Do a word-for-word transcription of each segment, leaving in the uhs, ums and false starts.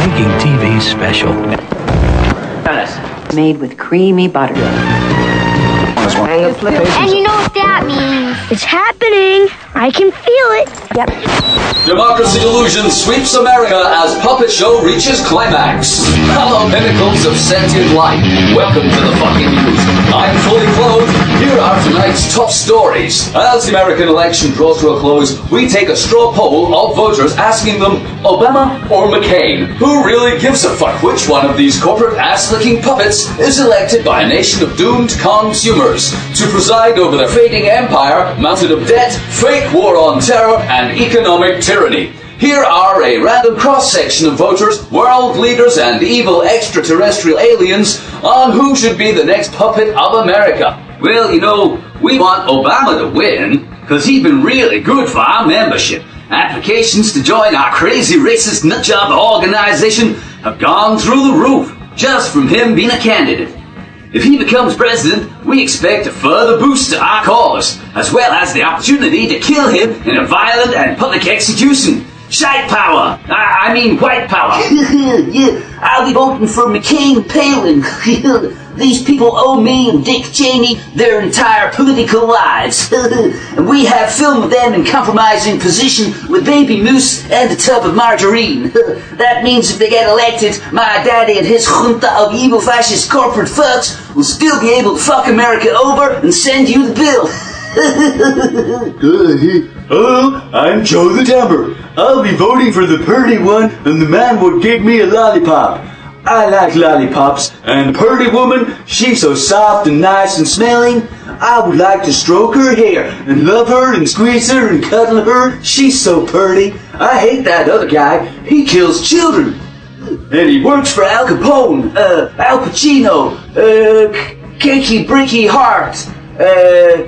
making T V special. Made with creamy butter. And you know what that means. It's happening. I can feel it. Yep. Democracy Illusion sweeps America as Puppet Show reaches climax. Hello, pinnacles of sentient life. Welcome to the fucking news. I'm fully clothed. Here are tonight's top stories. As the American election draws to a close, we take a straw poll of voters asking them, Obama or McCain? Who really gives a fuck which one of these corporate ass-licking puppets is elected by a nation of doomed consumers to preside over their fading empire, mounted of debt, fake war on terror, and economic tyranny. Here are a random cross-section of voters, world leaders, and evil extraterrestrial aliens on who should be the next puppet of America. Well, you know, we want Obama to win, because he's been really good for our membership. Applications to join our crazy racist nutjob organization have gone through the roof, just from him being a candidate. If he becomes president, we expect a further boost to our cause, as well as the opportunity to kill him in a violent and public execution. Shite power! I, I mean white power. Yeah, I'll be voting for McCain Palin. These people owe me and Dick Cheney their entire political lives. And we have film of them in compromising position with baby moose and a tub of margarine. That means if they get elected, my daddy and his junta of evil fascist corporate fucks will still be able to fuck America over and send you the bill. Hello, I'm Joe the Dumber. I'll be voting for the pretty one and the man would give me a lollipop. I like lollipops, and the pretty woman, she's so soft and nice and smelling. I would like to stroke her hair and love her and squeeze her and cuddle her. She's so pretty. I hate that other guy. He kills children. And he works for Al Capone, uh, Al Pacino, uh, Cakey Bricky Hart, uh,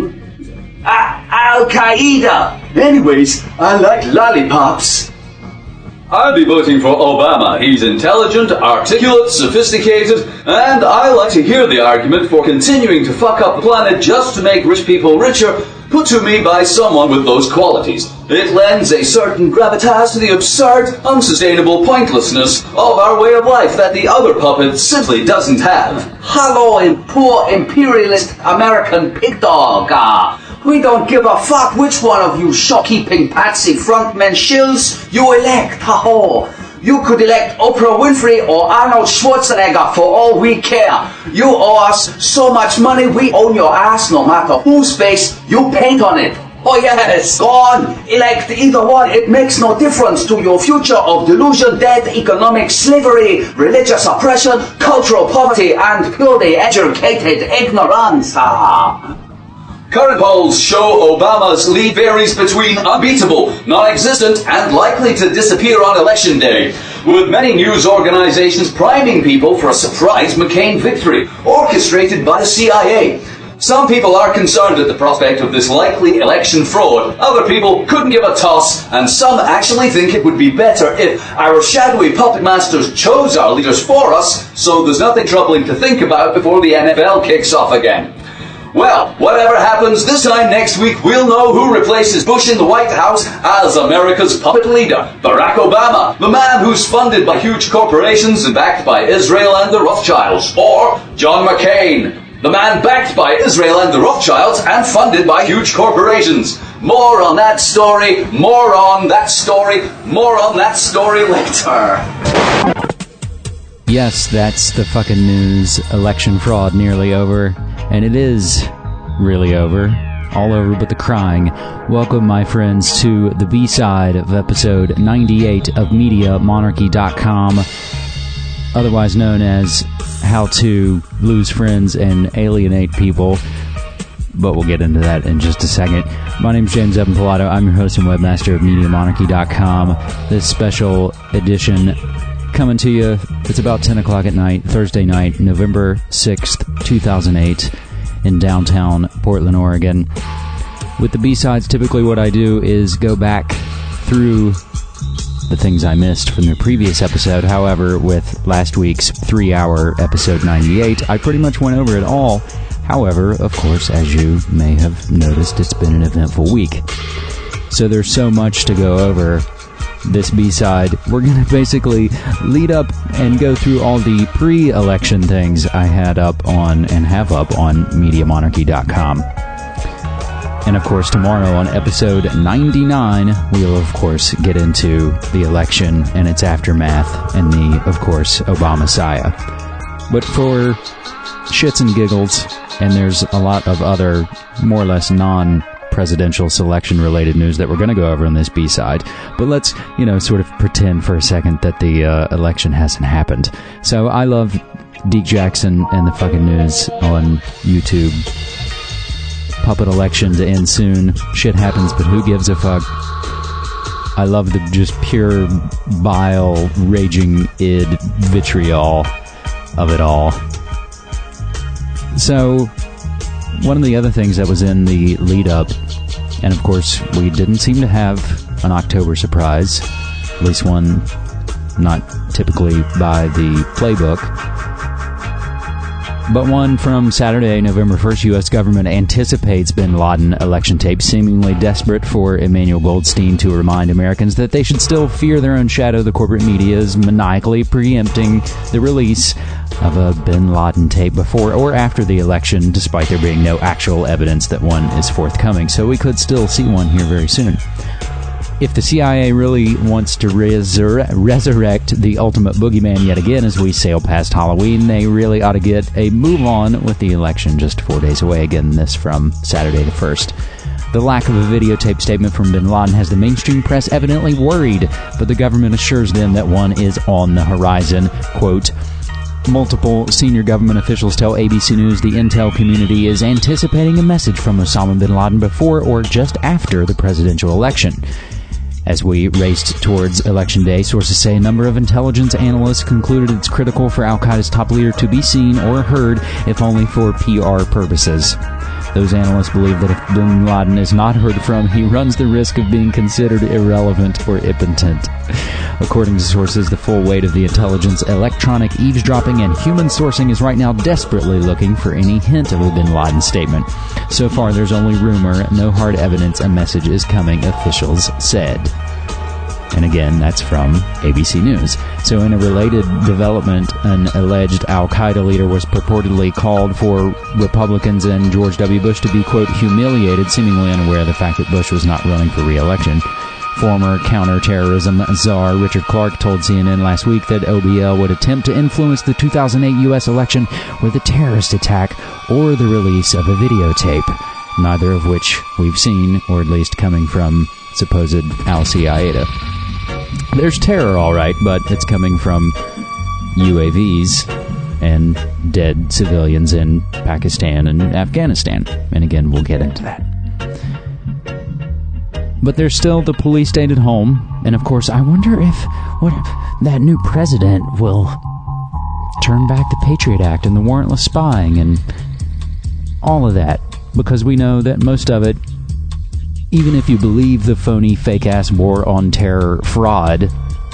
Al Qaeda. Anyways, I like lollipops. I'll be voting for Obama. He's intelligent, articulate, sophisticated, and I like to hear the argument for continuing to fuck up the planet just to make rich people richer, put to me by someone with those qualities. It lends a certain gravitas to the absurd, unsustainable pointlessness of our way of life that the other puppet simply doesn't have. Hello, poor imperialist American pig dog. Uh, we don't give a fuck which one of you shopkeeping patsy frontmen shills you elect. Ha-ho. You could elect Oprah Winfrey or Arnold Schwarzenegger for all we care. You owe us so much money, we own your ass no matter whose face you paint on it. Oh yes, go on, elect either one. It makes no difference to your future of delusion, death, economic slavery, religious oppression, cultural poverty, and purely educated ignorance. Ah. Current polls show Obama's lead varies between unbeatable, non-existent, and likely to disappear on election day, with many news organizations priming people for a surprise McCain victory, orchestrated by the C I A. Some people are concerned at the prospect of this likely election fraud. Other people couldn't give a toss, and some actually think it would be better if our shadowy puppet masters chose our leaders for us, so there's nothing troubling to think about before the N F L kicks off again. Well, whatever happens, this time next week we'll know who replaces Bush in the White House as America's puppet leader. Barack Obama, the man who's funded by huge corporations and backed by Israel and the Rothschilds. Or John McCain, the man backed by Israel and the Rothschilds and funded by huge corporations. More on that story, more on that story, more on that story later. Yes, that's the fucking news. Election fraud nearly over. And it is really over. All over but the crying. Welcome, my friends, to the B-side of episode ninety-eight of Media Monarchy dot com, otherwise known as How to Lose Friends and Alienate People. But we'll get into that in just a second. My name's James Evan Pilato. I'm your host and webmaster of Media Monarchy dot com. This special edition coming to you, it's about ten o'clock at night, Thursday night, November sixth, two thousand eight, in downtown Portland, Oregon. With the B-sides, typically what I do is go back through the things I missed from the previous episode. However, with last week's three-hour episode ninety-eight, I pretty much went over it all. However, of course, as you may have noticed, it's been an eventful week. So there's so much to go over this B-side, we're going to basically lead up and go through all the pre-election things I had up on and have up on media monarchy dot com. And of course, tomorrow on episode ninety-nine, we'll of course get into the election and its aftermath and the, of course, Obama-Messiah. But for shits and giggles, and there's a lot of other more or less non- presidential selection related news that we're going to go over on this B-side, but let's, you know, sort of pretend for a second that the uh, election hasn't happened. So I love Deke Jackson and the fucking news on YouTube. Puppet election to end soon. Shit happens, but who gives a fuck? I love the just pure bile, raging id vitriol of it all. So one of the other things that was in the lead-up, and of course, we didn't seem to have an October surprise, at least one not typically by the playbook, but one from Saturday, November first. U S government anticipates bin Laden election tape, seemingly desperate for Emmanuel Goldstein to remind Americans that they should still fear their own shadow. The corporate media is maniacally preempting the release of a bin Laden tape before or after the election, despite there being no actual evidence that one is forthcoming. So we could still see one here very soon. If the C I A really wants to resur- resurrect the ultimate boogeyman yet again as we sail past Halloween, they really ought to get a move on with the election just four days away. Again, this from Saturday the first. The lack of a videotape statement from bin Laden has the mainstream press evidently worried, but the government assures them that one is on the horizon. Quote, multiple senior government officials tell A B C News the intel community is anticipating a message from Osama bin Laden before or just after the presidential election. As we raced towards Election Day, sources say a number of intelligence analysts concluded it's critical for al-Qaeda's top leader to be seen or heard, if only for P R purposes. Those analysts believe that if bin Laden is not heard from, he runs the risk of being considered irrelevant or impotent. According to sources, the full weight of the intelligence, electronic eavesdropping, and human sourcing is right now desperately looking for any hint of a bin Laden statement. So far, there's only rumor, no hard evidence a message is coming, officials said. And again, that's from A B C News. So in a related development, an alleged al-Qaeda leader was purportedly called for Republicans and George W. Bush to be, quote, humiliated, seemingly unaware of the fact that Bush was not running for re-election. Former counterterrorism czar Richard Clark told C N N last week that O B L would attempt to influence the two thousand eight U S election with a terrorist attack or the release of a videotape, neither of which we've seen, or at least coming from supposed al-Qaeda. There's terror, all right, but it's coming from U A Vs and dead civilians in Pakistan and Afghanistan. And again, we'll get into that. But there's still the police state at home, and of course, I wonder if what that new president will turn back the Patriot Act and the warrantless spying and all of that, because we know that most of it, even if you believe the phony, fake-ass war on terror fraud.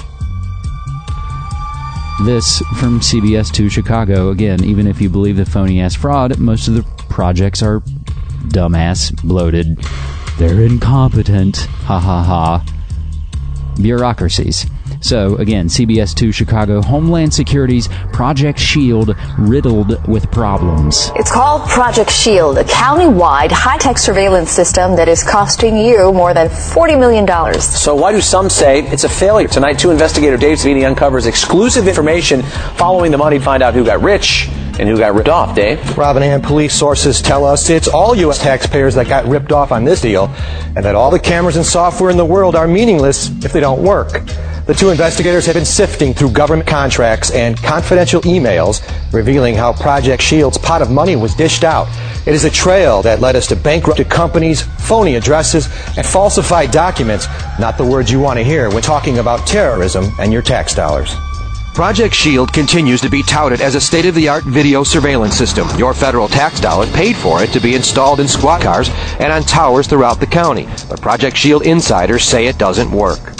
This from C B S two Chicago. Again, even if you believe the phony-ass fraud, most of the projects are dumbass, bloated, they're incompetent, ha ha ha, bureaucracies. So, again, C B S two Chicago, Homeland Security's Project SHIELD riddled with problems. It's called Project SHIELD, a county-wide high-tech surveillance system that is costing you more than forty million dollars. So why do some say it's a failure? Tonight, two investigator Dave Savini uncovers exclusive information following the money to find out who got rich and who got ripped off. Dave? Robin and police sources tell us it's all U S taxpayers that got ripped off on this deal, and that all the cameras and software in the world are meaningless if they don't work. The two investigators have been sifting through government contracts and confidential emails revealing how Project SHIELD's pot of money was dished out. It is a trail that led us to bankrupted companies, phony addresses, and falsified documents, not the words you want to hear when talking about terrorism and your tax dollars. Project SHIELD continues to be touted as a state-of-the-art video surveillance system. Your federal tax dollars paid for it to be installed in squad cars and on towers throughout the county. But Project SHIELD insiders say it doesn't work.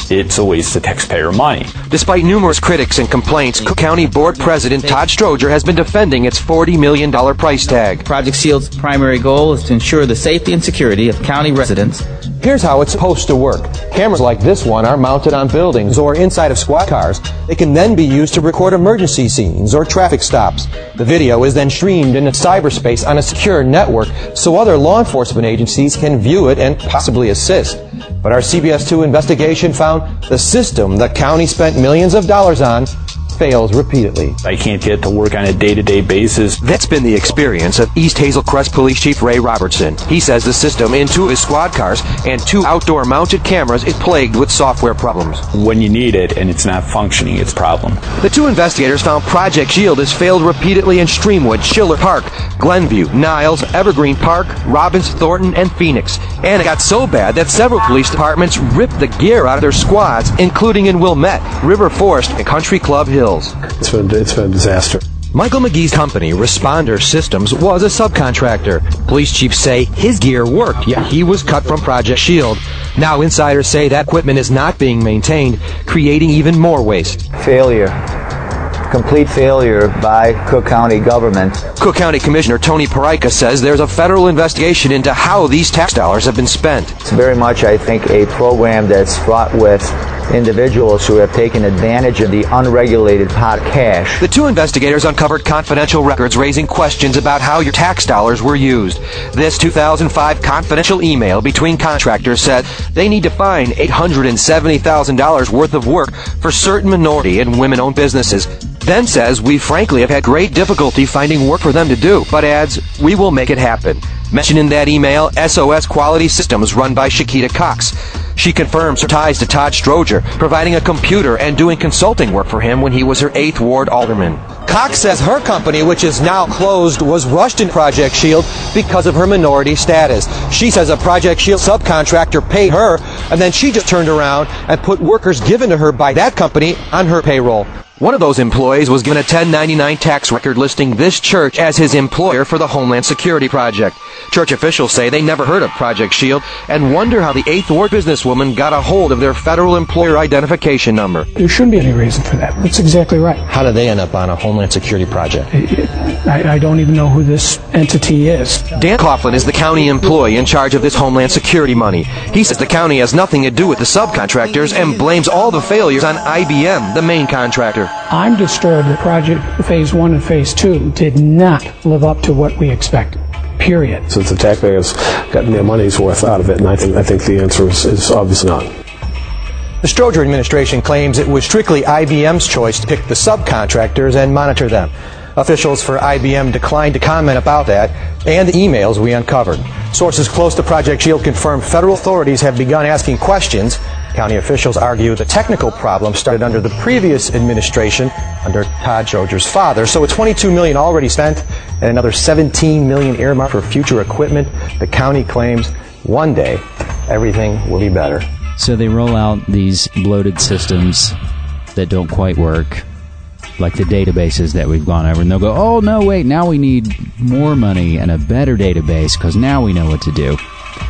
it's a waste of taxpayer money. Despite numerous critics and complaints, Cook County Board President Todd Stroger has been defending its forty million dollars price tag. Project SHIELD's primary goal is to ensure the safety and security of county residents. Here's how it's supposed to work. Cameras like this one are mounted on buildings or inside of squad cars. They can then be used to record emergency scenes or traffic stops. The video is then streamed into cyberspace on a secure network so other law enforcement agencies can view it and possibly assist. But our C B S two investigation found the system the county spent millions of dollars on fails repeatedly. I can't get it to work on a day-to-day basis. That's been the experience of East Hazel Crest Police Chief Ray Robertson. He says the system in two of his squad cars and two outdoor mounted cameras is plagued with software problems. When you need it and it's not functioning, it's a problem. The two investigators found Project SHIELD has failed repeatedly in Streamwood, Schiller Park, Glenview, Niles, Evergreen Park, Robbins, Thornton, and Phoenix. And it got so bad that several police departments ripped the gear out of their squads, including in Wilmette, River Forest, and Country Club Hills. It's been, it's been a disaster. Michael McGee's company, Responder Systems, was a subcontractor. Police chiefs say his gear worked, yet he was cut from Project SHIELD. Now insiders say that equipment is not being maintained, creating even more waste. Failure. Complete failure by Cook County government. Cook County Commissioner Tony Parica says there's a federal investigation into how these tax dollars have been spent. It's very much, I think, a program that's fraught with individuals who have taken advantage of the unregulated pot cash. The two investigators uncovered confidential records raising questions about how your tax dollars were used. This two thousand five confidential email between contractors said they need to find eight hundred seventy thousand dollars worth of work for certain minority and women-owned businesses. Then says, we frankly have had great difficulty finding work for them to do, but adds, we will make it happen. Mentioned in that email, S O S Quality Systems run by Shakita Cox. She confirms her ties to Todd Stroger, providing a computer and doing consulting work for him when he was her eighth Ward alderman. Cox says her company, which is now closed, was rushed in Project SHIELD because of her minority status. She says a Project SHIELD subcontractor paid her, and then she just turned around and put workers given to her by that company on her payroll. One of those employees was given a ten ninety-nine tax record listing this church as his employer for the Homeland Security Project. Church officials say they never heard of Project SHIELD and wonder how the eighth Ward businesswoman got a hold of their federal employer identification number. There shouldn't be any reason for that. That's exactly right. How did they end up on a Homeland Security Project? I, I don't even know who this entity is. Dan Coughlin is the county employee in charge of this Homeland Security money. He says the county has nothing to do with the subcontractors and blames all the failures on I B M, the main contractor. I'm disturbed that Project Phase one and Phase two did not live up to what we expected. Period. Since the taxpayers gotten their money's worth out of it, and I think I think the answer is, is obviously not. The Stroger administration claims it was strictly I B M's choice to pick the subcontractors and monitor them. Officials for I B M declined to comment about that and the emails we uncovered. Sources close to Project SHIELD confirm federal authorities have begun asking questions. County officials argue the technical problem started under the previous administration under Todd Stroger's father. So with twenty-two million dollars already spent and another seventeen million dollars earmarked for future equipment, the county claims one day everything will be better. So they roll out these bloated systems that don't quite work, like the databases that we've gone over, and they'll go, oh, no, wait, now we need more money and a better database because now we know what to do.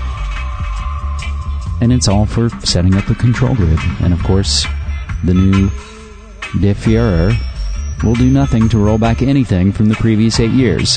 And it's all for setting up a control grid. And, of course, the new Der Fuhrer will do nothing to roll back anything from the previous eight years.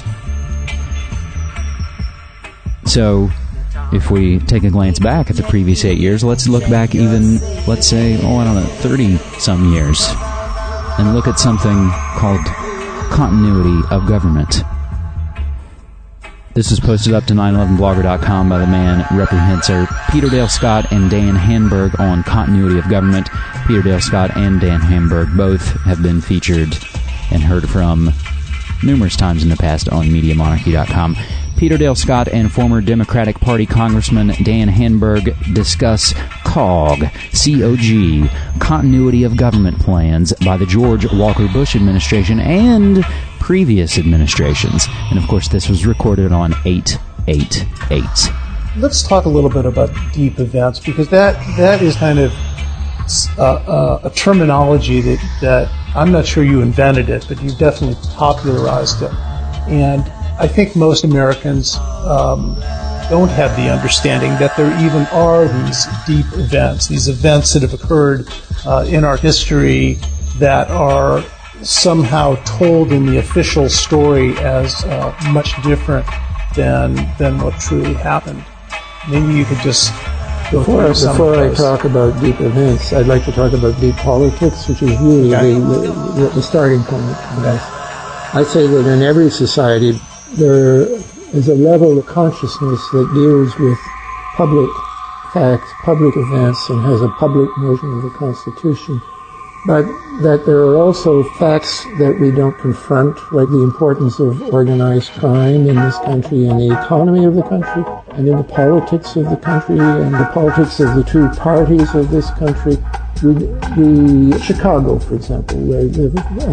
So, if we take a glance back at the previous eight years, let's look back even, let's say, oh, I don't know, thirty-some years, and look at something called continuity of government. This was posted up to nine eleven blogger dot com by the man reprehensive Peter Dale Scott and Dan Hamburg on continuity of government. Peter Dale Scott and Dan Hamburg both have been featured and heard from numerous times in the past on media monarchy dot com. Peter Dale Scott and former Democratic Party Congressman Dan Hamburg discuss C O G, C O G, continuity of government plans by the George Walker Bush administration and previous administrations. And of course, this was recorded on eight eight eight. Let's talk a little bit about deep events, because that that is kind of uh, uh, a terminology that, that I'm not sure you invented it, but you definitely popularized it. And I think most Americans um, don't have the understanding that there even are these deep events, these events that have occurred uh, in our history that are somehow told in the official story as uh, much different than than what truly happened. Maybe you could just go before, through some before of I those. talk about deep events, I'd like to talk about deep politics, which is really Okay. the, the, the starting point of this. I say that in every society there is a level of consciousness that deals with public facts, public events, and has a public notion of the Constitution. But that there are also facts that we don't confront, like the importance of organized crime in this country and the economy of the country and in the politics of the country and the politics of the two parties of this country. We, we Chicago, for example, where the,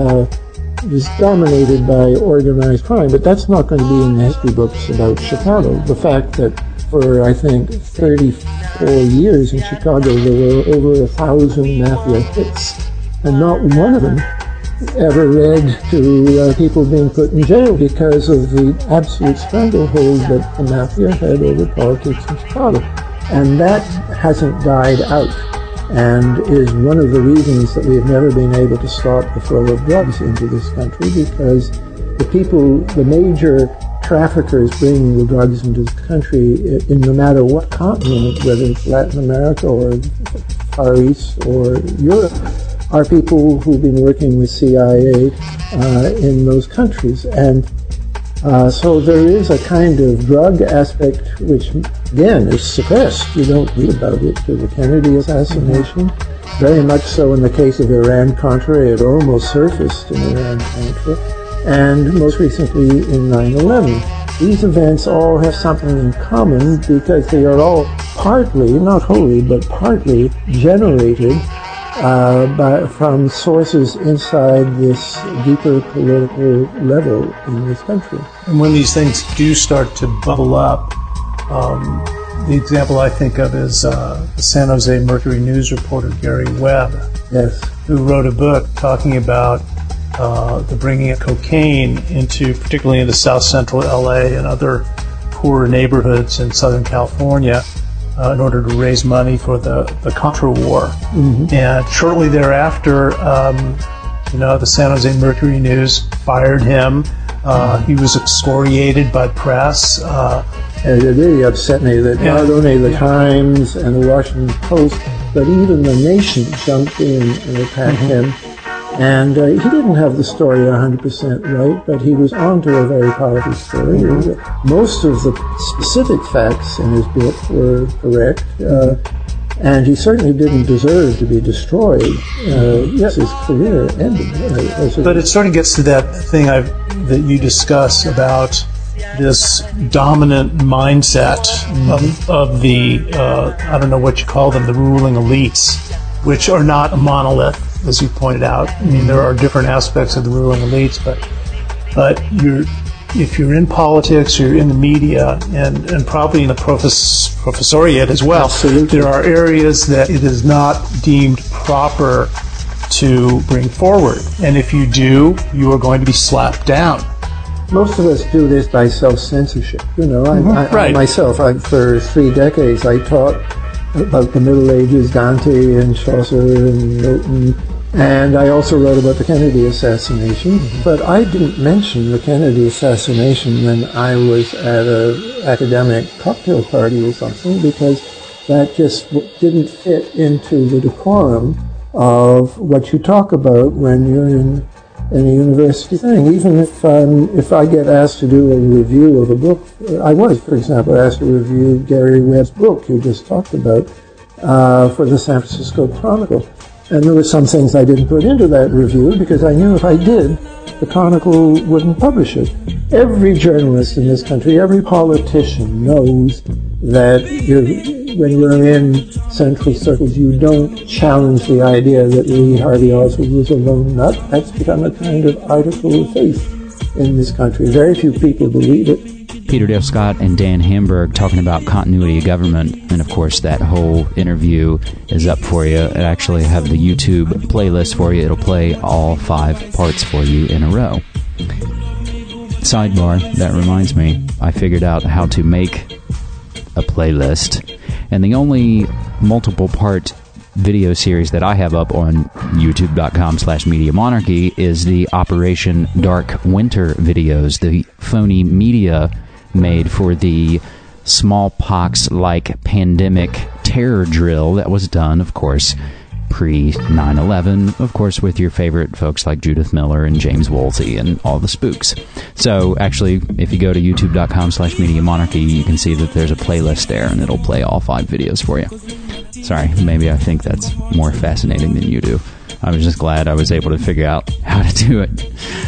uh, is dominated by organized crime, but that's not going to be in the history books about Chicago. The fact that for, I think, thirty-four years in Chicago, there were over a thousand mafia hits, and not one of them ever led to uh, people being put in jail because of the absolute stranglehold that the mafia had over politics in Chicago. And that hasn't died out, and is one of the reasons that we have never been able to stop the flow of drugs into this country, because the people, the major traffickers bringing the drugs into the country, in no matter what continent, whether it's Latin America or Far East or Europe, are people who've been working with C I A uh, in those countries. And uh, so there is a kind of drug aspect which, again, is suppressed. You don't read about it to the Kennedy assassination. Mm-hmm. Very much so in the case of Iran-Contra. It almost surfaced in Iran-Contra. And most recently in nine eleven. These events all have something in common because they are all partly, not wholly, but partly generated Uh, by, from sources inside this deeper political level in this country. And when these things do start to bubble up, um, the example I think of is uh, the San Jose Mercury News reporter Gary Webb, yes, who wrote a book talking about uh, the bringing of cocaine into, particularly into South Central L A and other poorer neighborhoods in Southern California, Uh, in order to raise money for the, the Contra War. Mm-hmm. And shortly thereafter, um, you know, the San Jose Mercury News fired him. Uh, he was excoriated by press. Uh, and it really upset me that yeah. not only the Times and the Washington Post, but even the Nation jumped in and attacked mm-hmm. him. And uh, he didn't have the story one hundred percent right, but he was onto a very powerful story. Mm-hmm. Most of the specific facts in his book were correct, uh, and he certainly didn't deserve to be destroyed. Uh, yes, his career ended. Uh, as a but it sort of gets to that thing I've, that you discuss about this dominant mindset mm-hmm. of, of the, uh, I don't know what you call them, the ruling elites, which are not a monolith, as you pointed out. I mean, there are different aspects of the ruling elites, but but you're if you're in politics, you're in the media, and, and probably in the profess, professoriate as well, Absolutely. There are areas that it is not deemed proper to bring forward. And if you do, you are going to be slapped down. Most of us do this by self-censorship. You know, I, Mm-hmm. I, right. I myself, I, for three decades, I taught about the Middle Ages, Dante and Chaucer and Milton, and I also wrote about the Kennedy assassination. Mm-hmm. But I didn't mention the Kennedy assassination when I was at an academic cocktail party or something, because that just didn't fit into the decorum of what you talk about when you're in in a university thing. Even if um, if I get asked to do a review of a book, I was, for example, asked to review Gary Webb's book you just talked about uh, for the San Francisco Chronicle. And there were some things I didn't put into that review because I knew if I did, the Chronicle wouldn't publish it. Every journalist in this country, every politician knows that you're, when you're in central circles, you don't challenge the idea that Lee Harvey Oswald was a lone nut. That's become a kind of article of faith in this country. Very few people believe it. Peter Dale Scott and Dan Hamburg talking about continuity of government, and of course that whole interview is up for you. I actually have the YouTube playlist for you. It'll play all five parts for you in a row. Sidebar, that reminds me, I figured out how to make a playlist. And the only multiple part video series that I have up on youtube.com slash Media Monarchy is the Operation Dark Winter videos, the phony media made for the smallpox-like pandemic terror drill that was done, of course, pre nine eleven, of course, with your favorite folks like Judith Miller and James Woolsey and all the spooks. So, actually, if you go to youtube.com slash Media Monarchy, you can see that there's a playlist there, and it'll play all five videos for you. Sorry, maybe I think that's more fascinating than you do. I was just glad I was able to figure out how to do it.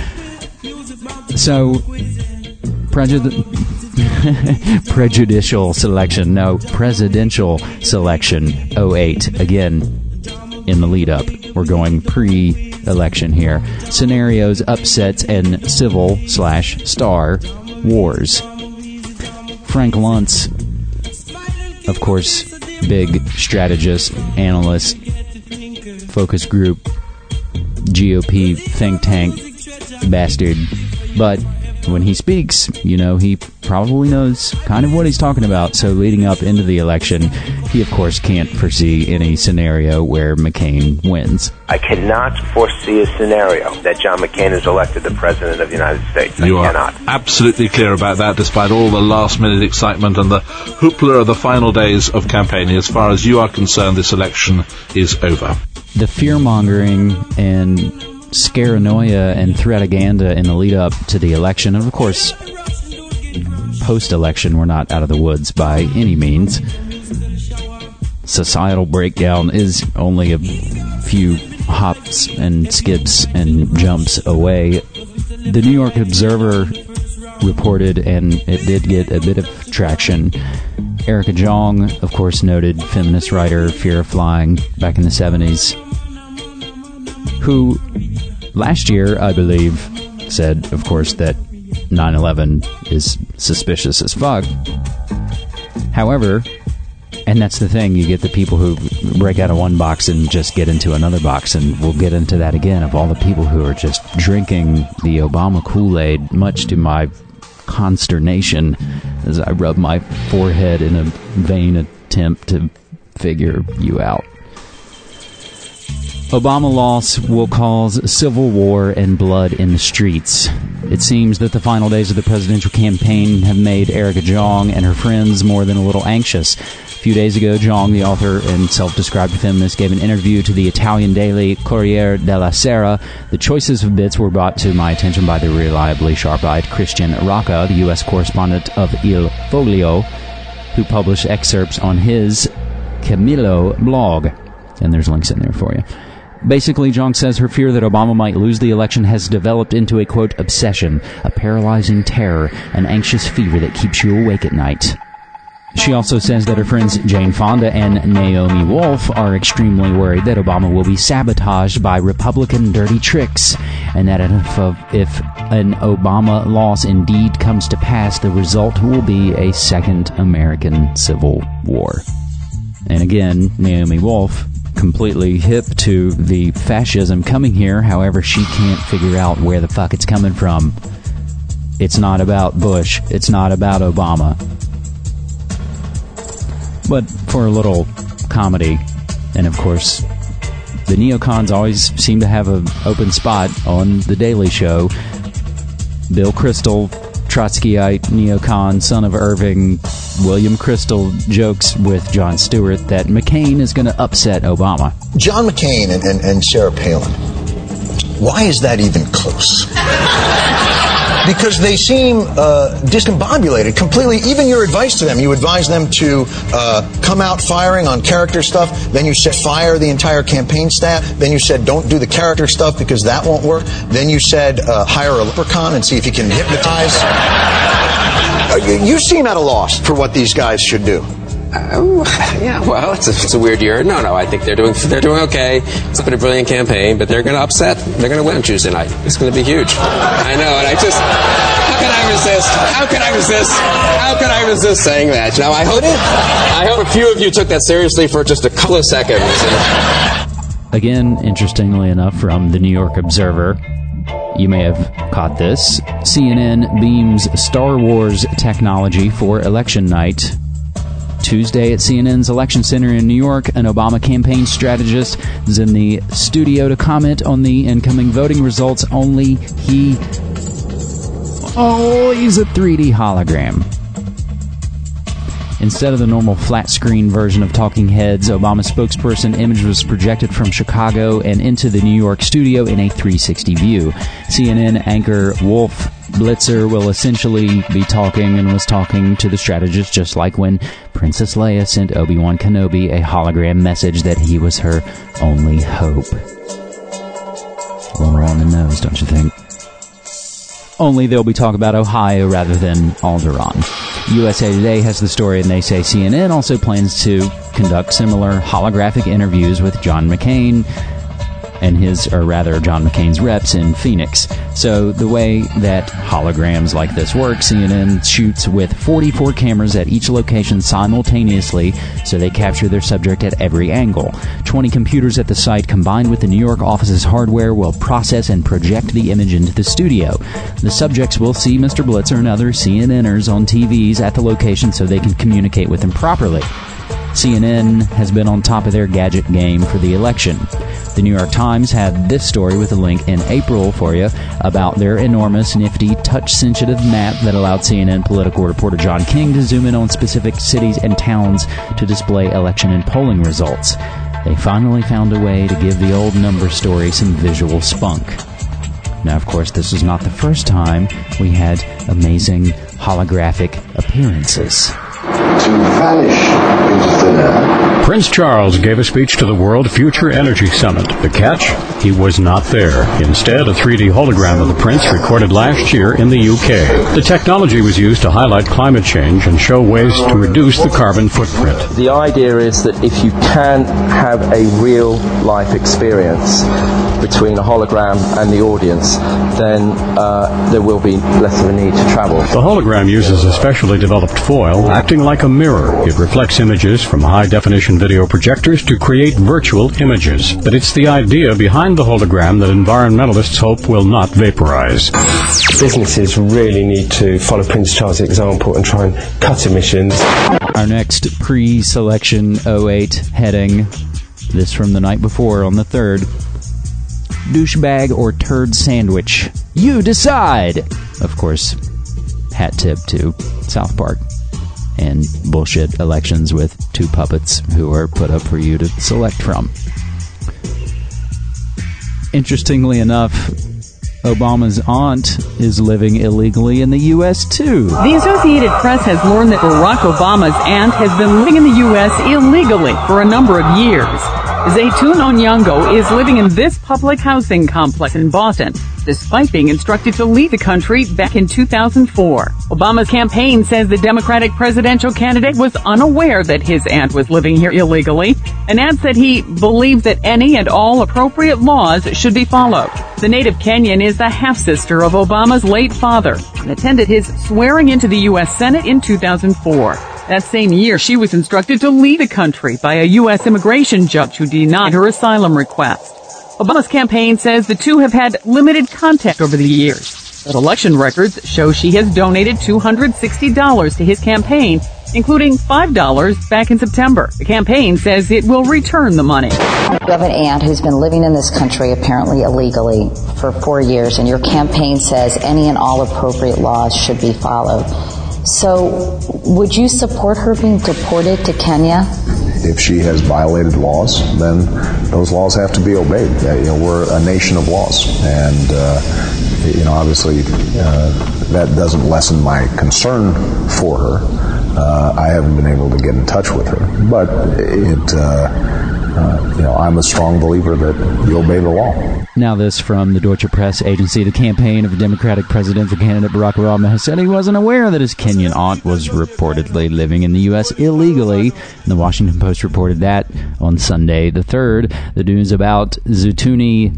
So, prejud- prejudicial selection, no, presidential selection oh eight, again, in the lead up. We're going pre-election here. Scenarios, upsets, and civil slash star wars. Frank Luntz, of course, big strategist, analyst, focus group, G O P think tank bastard. But when he speaks, you know, he probably knows kind of what he's talking about. So leading up into the election, he, of course, can't foresee any scenario where McCain wins. I cannot foresee a scenario that John McCain is elected the President of the United States. You I are cannot. absolutely clear about that, despite all the last-minute excitement and the hoopla of the final days of campaigning. As far as you are concerned, this election is over. The fear-mongering and scaranoia and threataganda in the lead-up to the election, and of course, post-election, we're not out of the woods by any means. Societal breakdown is only a few hops and skips and jumps away. The New York Observer reported, and it did get a bit of traction, Erica Jong, of course, noted feminist writer, Fear of Flying, back in the seventies, who last year, I believe, said, of course, that nine eleven is suspicious as fuck. However, and that's the thing, you get the people who break out of one box and just get into another box, and we'll get into that again, of all the people who are just drinking the Obama Kool-Aid, much to my consternation as I rub my forehead in a vain attempt to figure you out. Obama loss will cause civil war and blood in the streets. It seems that the final days of the presidential campaign have made Erica Jong and her friends more than a little anxious. A few days ago, Jong, the author and self-described feminist, gave an interview to the Italian daily Corriere della Sera. The choices of bits were brought to my attention by the reliably sharp-eyed Christian Rocca, the U S correspondent of Il Foglio, who published excerpts on his Camillo blog. And there's links in there for you. Basically, Jong says her fear that Obama might lose the election has developed into a, quote, obsession, a paralyzing terror, an anxious fever that keeps you awake at night. She also says that her friends Jane Fonda and Naomi Wolf are extremely worried that Obama will be sabotaged by Republican dirty tricks, and that if, uh, if an Obama loss indeed comes to pass, the result will be a second American Civil War. And again, Naomi Wolf, completely hip to the fascism coming here, however, she can't figure out where the fuck it's coming from. It's not about Bush. It's not about Obama. But for a little comedy, and of course, the neocons always seem to have an open spot on The Daily Show. Bill Kristol, Trotskyite neocon, son of Irving, William Kristol, jokes with Jon Stewart that McCain is going to upset Obama. John McCain and, and, and Sarah Palin, why is that even close? Because they seem uh, discombobulated completely. Even your advice to them, you advise them to uh, come out firing on character stuff. Then you said fire the entire campaign staff. Then you said don't do the character stuff because that won't work. Then you said uh, hire a leprechaun and see if he can hypnotize. uh, you, you seem at a loss for what these guys should do. Uh, yeah, well, it's a, it's a weird year. No, no, I think they're doing they're doing okay. It's been a brilliant campaign, but they're going to upset. They're going to win on Tuesday night. It's going to be huge. I know, and I just how can I resist? How can I resist? How can I resist saying that? You know, I hope I hope a few of you took that seriously for just a couple of seconds. Again, interestingly enough, from the New York Observer. You may have caught this. C N N beams Star Wars technology for election night. Tuesday at C N N's Election Center in New York. An Obama campaign strategist is in the studio to comment on the incoming voting results. Only he... Oh, he's a three D hologram. Instead of the normal flat-screen version of Talking Heads, Obama's spokesperson image was projected from Chicago and into the New York studio in a three sixty view. C N N anchor Wolf Blitzer will essentially be talking and was talking to the strategist just like when Princess Leia sent Obi-Wan Kenobi a hologram message that he was her only hope. A little on the nose, don't you think? Only they'll be talking about Ohio rather than Alderaan. U S A Today has the story, and they say C N N also plans to conduct similar holographic interviews with John McCain and his, or rather, John McCain's reps in Phoenix. So the way that holograms like this work, C N N shoots with forty-four cameras at each location simultaneously, so they capture their subject at every angle. twenty computers at the site, combined with the New York office's hardware, will process and project the image into the studio. The subjects will see Mister Blitzer and other CNNers on T Vs at the location so they can communicate with them properly. C N N has been on top of their gadget game for the election. The New York Times had this story with a link in April for you about their enormous, nifty, touch-sensitive map that allowed C N N political reporter John King to zoom in on specific cities and towns to display election and polling results. They finally found a way to give the old number story some visual spunk. Now, of course, this is not the first time we had amazing holographic appearances. To vanish into thin air. Prince Charles gave a speech to the World Future Energy Summit. The catch? He was not there. Instead, a three D hologram of the prince recorded last year in the U K. The technology was used to highlight climate change and show ways to reduce the carbon footprint. The idea is that if you can have a real-life experience between a hologram and the audience, then uh, there will be less of a need to travel. The hologram uses a specially developed foil acting like a mirror. It reflects images from high-definition video projectors to create virtual images. But it's the idea behind the hologram that environmentalists hope will not vaporize. Businesses really need to follow Prince Charles' example and try and cut emissions. Our next pre-selection oh eight heading, this from the night before on the third. Douchebag or turd sandwich? You decide! Of course, hat tip to South Park and bullshit elections with two puppets who are put up for you to select from. Interestingly enough, Obama's aunt is living illegally in the U S too. The Associated Press has learned that Barack Obama's aunt has been living in the U S illegally for a number of years. Zaytun Onyango is living in this public housing complex in Boston, despite being instructed to leave the country back in two thousand four. Obama's campaign says the Democratic presidential candidate was unaware that his aunt was living here illegally, and adds that he believes that any and all appropriate laws should be followed. The native Kenyan is the half-sister of Obama's late father and attended his swearing into the U S Senate in two thousand four. That same year, she was instructed to leave the country by a U S immigration judge who denied her asylum request. Obama's campaign says the two have had limited contact over the years, but election records show she has donated two hundred sixty dollars to his campaign, including five dollars back in September. The campaign says it will return the money. You have an aunt who's been living in this country apparently illegally for four years, and your campaign says any and all appropriate laws should be followed. So, would you support her being deported to Kenya? If she has violated laws, then those laws have to be obeyed. Uh, you know, we're a nation of laws, and uh, you know, obviously, uh, that doesn't lessen my concern for her. Uh, I haven't been able to get in touch with her, but it, uh, uh, you know, I'm a strong believer that you obey the law. Now this from the Deutsche Press agency. The campaign of the Democratic presidential candidate Barack Obama has said he wasn't aware that his Kenyan aunt was reportedly living in the U S illegally. And the Washington Post reported that on Sunday the third. The news about Zaytun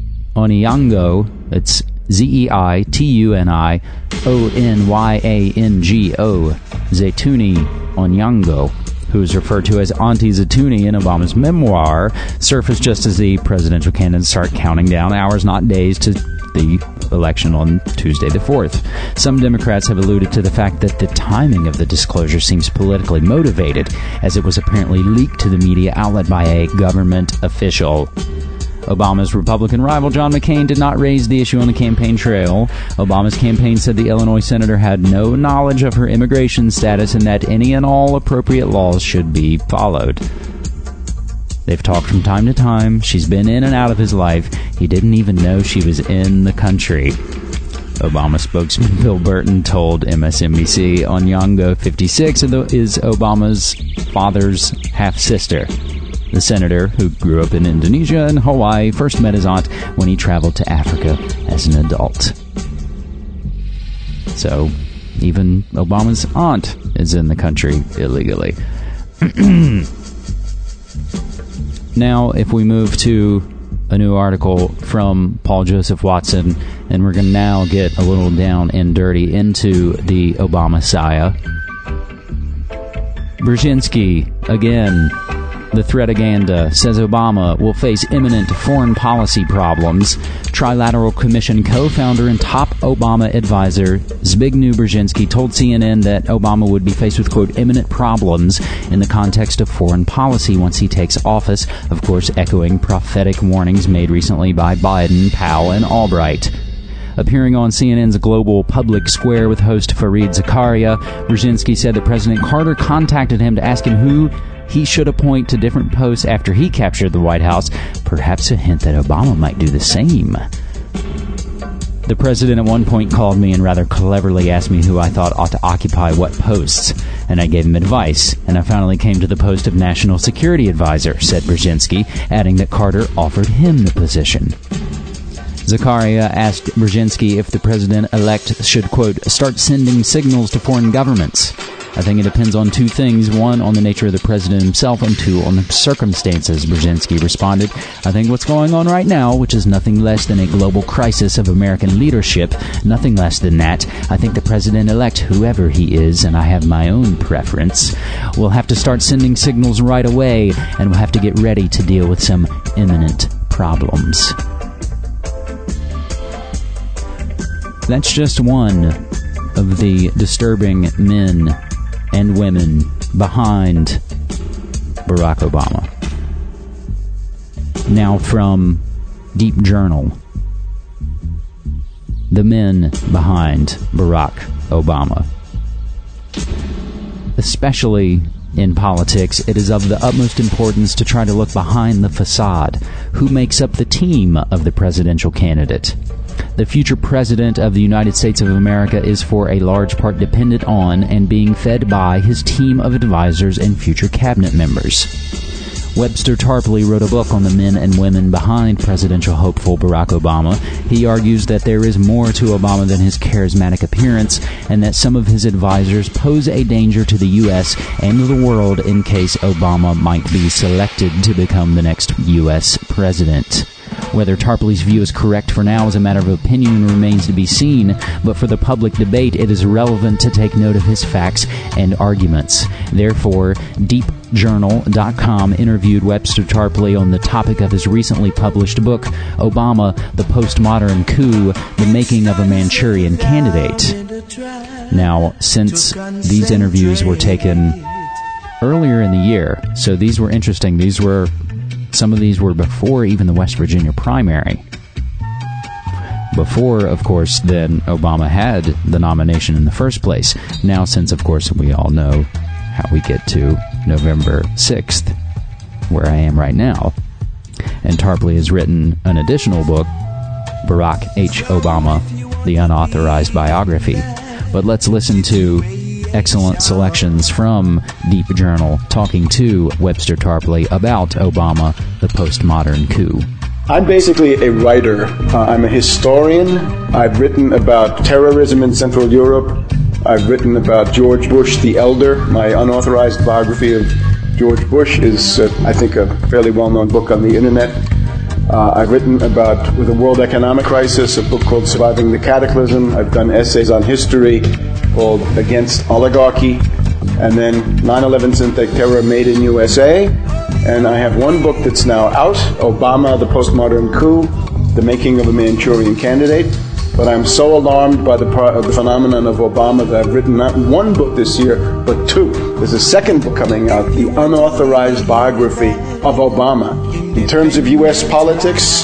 Onyango, it's Z E I T U N I O N Y A N G O, Zaytun Onyango, who is referred to as Auntie Zaytuni in Obama's memoir, surfaced just as the presidential candidates start counting down hours, not days, to the election on Tuesday the fourth. Some Democrats have alluded to the fact that the timing of the disclosure seems politically motivated, as it was apparently leaked to the media outlet by a government official. Obama's Republican rival John McCain did not raise the issue on the campaign trail. Obama's campaign said the Illinois senator had no knowledge of her immigration status and that any and all appropriate laws should be followed. They've talked from time to time. She's been in and out of his life. He didn't even know she was in the country. Obama spokesman Bill Burton told M S N B C Onyango fifty-six is Obama's father's half-sister. The senator, who grew up in Indonesia and Hawaii, first met his aunt when he traveled to Africa as an adult. So, even Obama's aunt is in the country illegally. Now, if we move to a new article from Paul Joseph Watson, and we're going to now get a little down and dirty into the Obama-Siah. Brzezinski, again, the Threataganda, says Obama will face imminent foreign policy problems. Trilateral Commission co-founder and top Obama advisor Zbigniew Brzezinski told C N N that Obama would be faced with, quote, imminent problems in the context of foreign policy once he takes office, of course echoing prophetic warnings made recently by Biden, Powell, and Albright. Appearing on C N N's Global Public Square with host Fareed Zakaria, Brzezinski said that President Carter contacted him to ask him who he should appoint to different posts after he captured the White House, perhaps a hint that Obama might do the same. The president at one point called me and rather cleverly asked me who I thought ought to occupy what posts, and I gave him advice, and I finally came to the post of National Security Advisor, said Brzezinski, adding that Carter offered him the position. Zakaria asked Brzezinski if the president-elect should, quote, start sending signals to foreign governments. I think it depends on two things. One, on the nature of the president himself, and two, on the circumstances, Brzezinski responded. I think what's going on right now, which is nothing less than a global crisis of American leadership, nothing less than that, I think the president-elect, whoever he is, and I have my own preference, will have to start sending signals right away, and will have to get ready to deal with some imminent problems. That's just one of the disturbing men and women behind Barack Obama. Now from Deep Journal, the men behind Barack Obama. Especially in politics, it is of the utmost importance to try to look behind the facade. Who makes up the team of the presidential candidate? The future president of the United States of America is for a large part dependent on and being fed by his team of advisors and future cabinet members. Webster Tarpley wrote a book on the men and women behind presidential hopeful Barack Obama. He argues that there is more to Obama than his charismatic appearance, and that some of his advisors pose a danger to the U S and the world in case Obama might be selected to become the next U S president. Whether Tarpley's view is correct for now is a matter of opinion and remains to be seen, but for the public debate it is relevant to take note of his facts and arguments. Therefore, deep journal dot com interviewed Webster Tarpley on the topic of his recently published book, Obama, the Postmodern Coup, The Making of a Manchurian Candidate. Now, since these interviews were taken earlier in the year, so these were interesting, these were Some of these were before even the West Virginia primary. Before, of course, then Obama had the nomination in the first place. Now, since, of course, we all know how we get to November sixth, where I am right now. And Tarpley has written an additional book, Barack H. Obama, the Unauthorized Biography. But let's listen to excellent selections from Deep Journal talking to Webster Tarpley about Obama, the Postmodern Coup. I'm basically a writer. Uh, I'm a historian. I've written about terrorism in Central Europe. I've written about George Bush the Elder. My unauthorized biography of George Bush is, uh, I think, a fairly well-known book on the internet. Uh, I've written about, with the World Economic Crisis, a book called Surviving the Cataclysm. I've done essays on history called Against Oligarchy, and then nine eleven Synthetic Terror Made in U S A. And I have one book that's now out, Obama, the Postmodern Coup, the making of a Manchurian candidate. But I'm so alarmed by the, pro- the phenomenon of Obama that I've written not one book this year, but two. There's a second book coming out, the unauthorized biography of Obama. In terms of U S politics,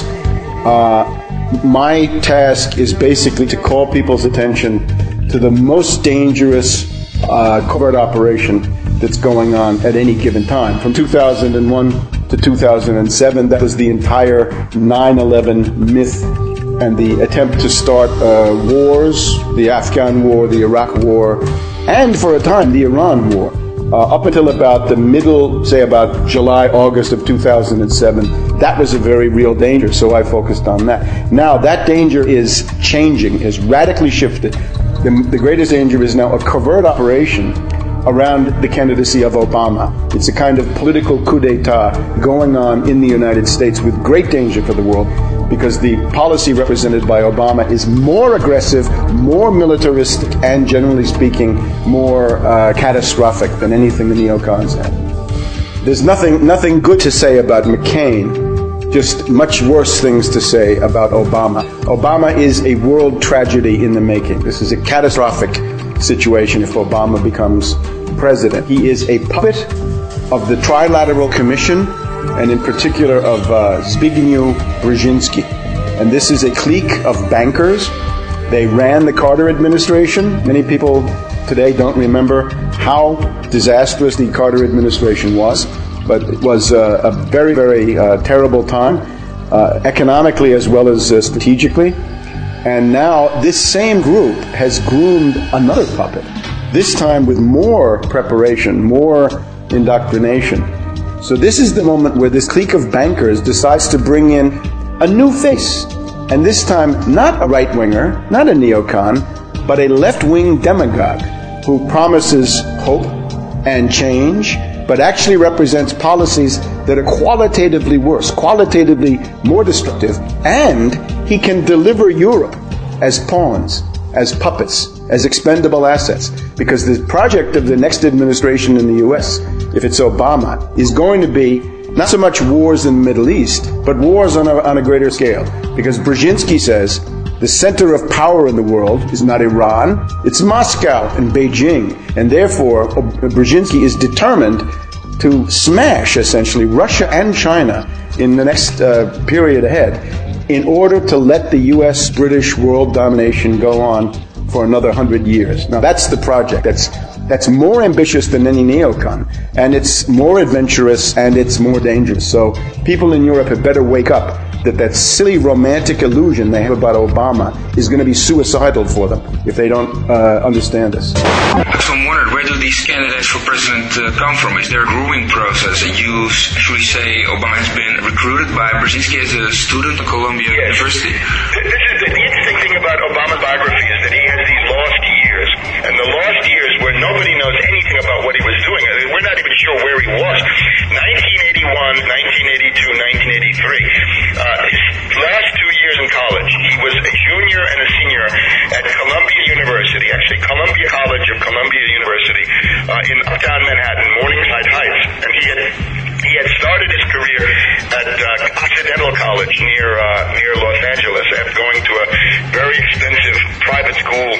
uh, my task is basically to call people's attention to the most dangerous uh, covert operation that's going on at any given time. From two thousand one to two thousand seven, that was the entire nine eleven myth and the attempt to start uh, wars, the Afghan war, the Iraq war, and for a time, the Iran war. Uh, up until about the middle, say about July, August of two thousand seven, that was a very real danger, so I focused on that. Now, that danger is changing, has radically shifted. The, the greatest danger is now a covert operation around the candidacy of Obama. It's a kind of political coup d'etat going on in the United States with great danger for the world, because the policy represented by Obama is more aggressive, more militaristic, and generally speaking, more uh, catastrophic than anything the neocons had. There's nothing, nothing good to say about McCain, just much worse things to say about Obama. Obama is a world tragedy in the making. This is a catastrophic situation if Obama becomes president. He is a puppet of the Trilateral Commission, and in particular of uh, Zbigniew Brzezinski. And this is a clique of bankers. They ran the Carter administration. Many people today don't remember how disastrous the Carter administration was, but it was uh, a very, very uh, terrible time, uh, economically as well as uh, strategically. And now this same group has groomed another puppet, this time with more preparation, more indoctrination. So this is the moment where this clique of bankers decides to bring in a new face. And this time, not a right-winger, not a neocon, but a left-wing demagogue who promises hope and change, but actually represents policies that are qualitatively worse, qualitatively more destructive, and he can deliver Europe as pawns, as puppets, as expendable assets. Because the project of the next administration in the U S, if it's Obama, is going to be not so much wars in the Middle East, but wars on a, on a greater scale. Because Brzezinski says the center of power in the world is not Iran, it's Moscow and Beijing. And therefore, Brzezinski is determined to smash, essentially, Russia and China in the next uh, period ahead in order to let the U S British world domination go on for another hundred years. Now, that's the project. That's That's more ambitious than any neocon, and it's more adventurous, and it's more dangerous. So people in Europe had better wake up that that silly romantic illusion they have about Obama is going to be suicidal for them if they don't uh, understand this. Some wondered, where do these candidates for president uh, come from? Is there a grooming process? And you actually say Obama has been recruited by Brzezinski as a student at Columbia yes. University. This is the interesting thing about Obama's biography is that he has these lost years, and the lost years where nobody knows anything about what he was doing. We're not even sure where he was. nineteen eighty-one, nineteen eighty-two, nineteen eighty-three. Uh, his last two years in college, he was a junior and a senior at Columbia University, actually Columbia College of Columbia University, uh, in uptown Manhattan, Morningside Heights. And he had he had started his career at uh, Occidental College near uh, near Los Angeles after going to a very expensive private school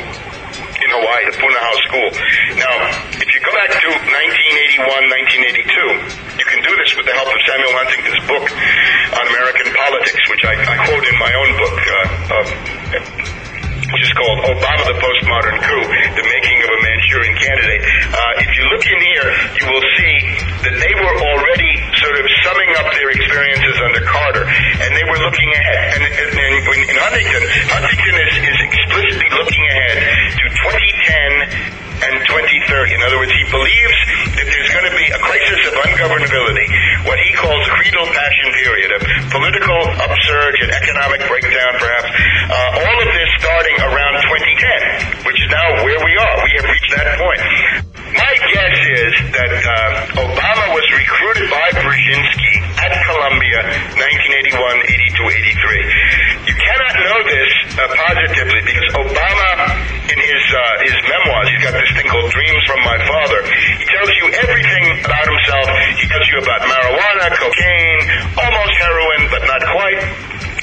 in Hawaii, the Punahou School. Now, if you go back to nineteen eighty-one, nineteen eighty-two, you can do this with the help of Samuel Huntington's book on American politics, which I, I quote in my own book, uh, uh, which is called Obama the Postmodern Coup, The Making of a Manchurian Candidate. Uh, if you look in here, you will see that they were already sort of summing up their experiences under Carter, and they were looking ahead. And, and, and in Huntington, Huntington is, is explicitly looking ahead to twenty ten and twenty thirty. In other words, he believes that there's going to be a crisis of ungovernability, what he calls a creedal passion period, a political upsurge, an economic breakdown perhaps, uh, all of this starting around twenty ten, which is now where we are. We have reached that point. My guess is that uh, Obama was recruited by Brzezinski at Columbia nineteen eighty-one, eighty-two, eighty-three. You cannot know this uh, positively because Obama, in his uh, his memoirs, he's got this thing called Dreams from My Father. He tells you everything about himself. He tells you about marijuana, cocaine, almost heroin, but not quite. Tells you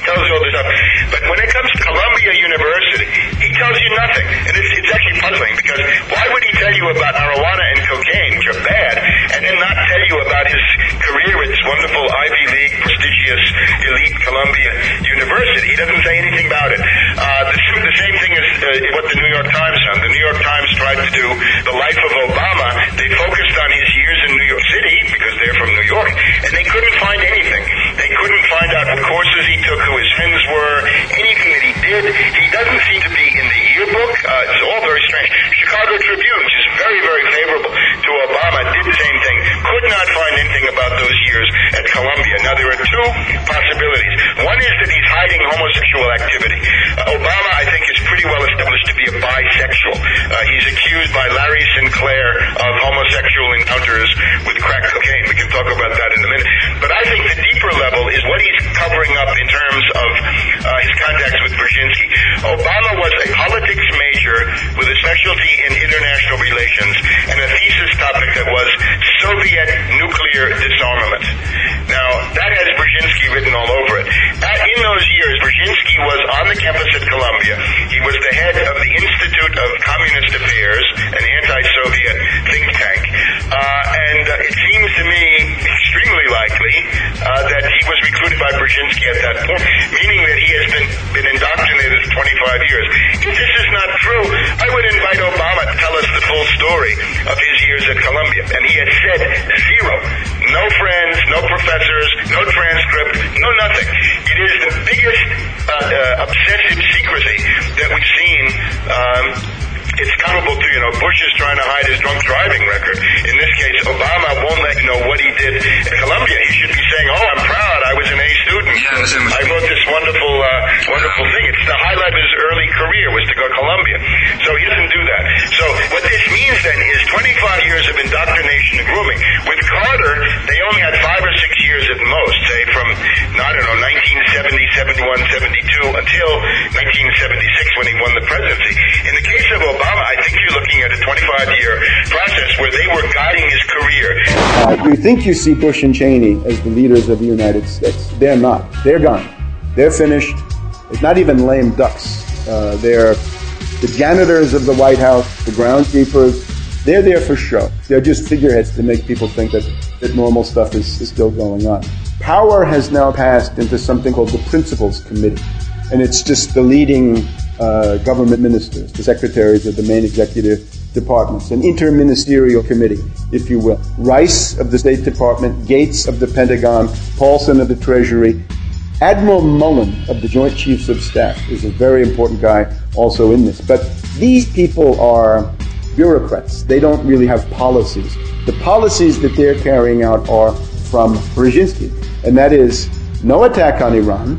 this up. But when it comes to Columbia University, he tells you nothing. And it's, it's actually puzzling, because why would he tell you about marijuana and cocaine, which are bad, and then not tell you about his career at this wonderful Ivy League, prestigious, elite Columbia University? He doesn't say anything about it. Uh, the, the same thing is uh, what the New York Times done. The New York Times tried to do the life of Obama. They focused on his years in New York City, because they're from New York, and they couldn't find anything. They couldn't find out what courses he took, who his friends were, anything that he did. He doesn't seem to be in the yearbook. Uh, it's all very strange. Chicago Tribune, which is very, very favorable to Obama, did the same thing. Could not find anything about those years at Columbia. Now, there are two possibilities. One is that he's hiding homosexual activity. Uh, Obama, I think, is pretty well established to be a bisexual. Uh, he's accused by Larry Sinclair of homosexual encounters with crack cocaine. We can talk about that in a minute. But I think the deeper level is what he's covering up in terms of uh, his contacts with Brzezinski. Obama was a politics major with a specialty in international relations and a thesis topic that was Soviet nuclear disarmament. Now, that has Brzezinski written all over it. At, in those years, Brzezinski was on the campus at Columbia. He was the head of the Institute of Communist Affairs, an anti-Soviet think tank. Uh, and uh, it seems to me extremely likely uh, that he was recruited by Brzezinski at that point, meaning that he has been, been indoctrinated for twenty-five years. If this is not true, I would invite Obama to tell us the full story of his years at Columbia. And he has said zero. No friends, no professors, no transcript, no nothing. It is the biggest uh, uh, obsessive secrecy that we've seen. Um, It's comparable to, you know, Bush is trying to hide his drunk driving record. In this case, Obama won't let you know what he did at Columbia. He should be saying, oh, I'm proud, I was an A student. I wrote this wonderful, uh, wonderful thing. It's the highlight of his early career was to go to Columbia. So he doesn't do that. So what this means then is twenty-five years of indoctrination and grooming. With Carter, they only had five or six years at most, say from, I don't know, nineteen seventy, seventy-one, seventy-two until nineteen seventy-six when he won the presidency. In the case of Obama, I think you're looking at a twenty-five year process where they were guiding his career. Uh, you think you see Bush and Cheney as the leaders of the United States. They're not. They're gone. They're finished. It's not even lame ducks. Uh, they're the janitors of the White House, the groundskeepers. They're there for show. They're just figureheads to make people think that, that normal stuff is, is still going on. Power has now passed into something called the Principals Committee. And it's just the leading uh, government ministers, the secretaries of the main executive departments, an interministerial committee, if you will. Rice of the State Department, Gates of the Pentagon, Paulson of the Treasury. Admiral Mullen of the Joint Chiefs of Staff is a very important guy also in this. But these people are bureaucrats. They don't really have policies. The policies that they're carrying out are from Brzezinski, and that is no attack on Iran,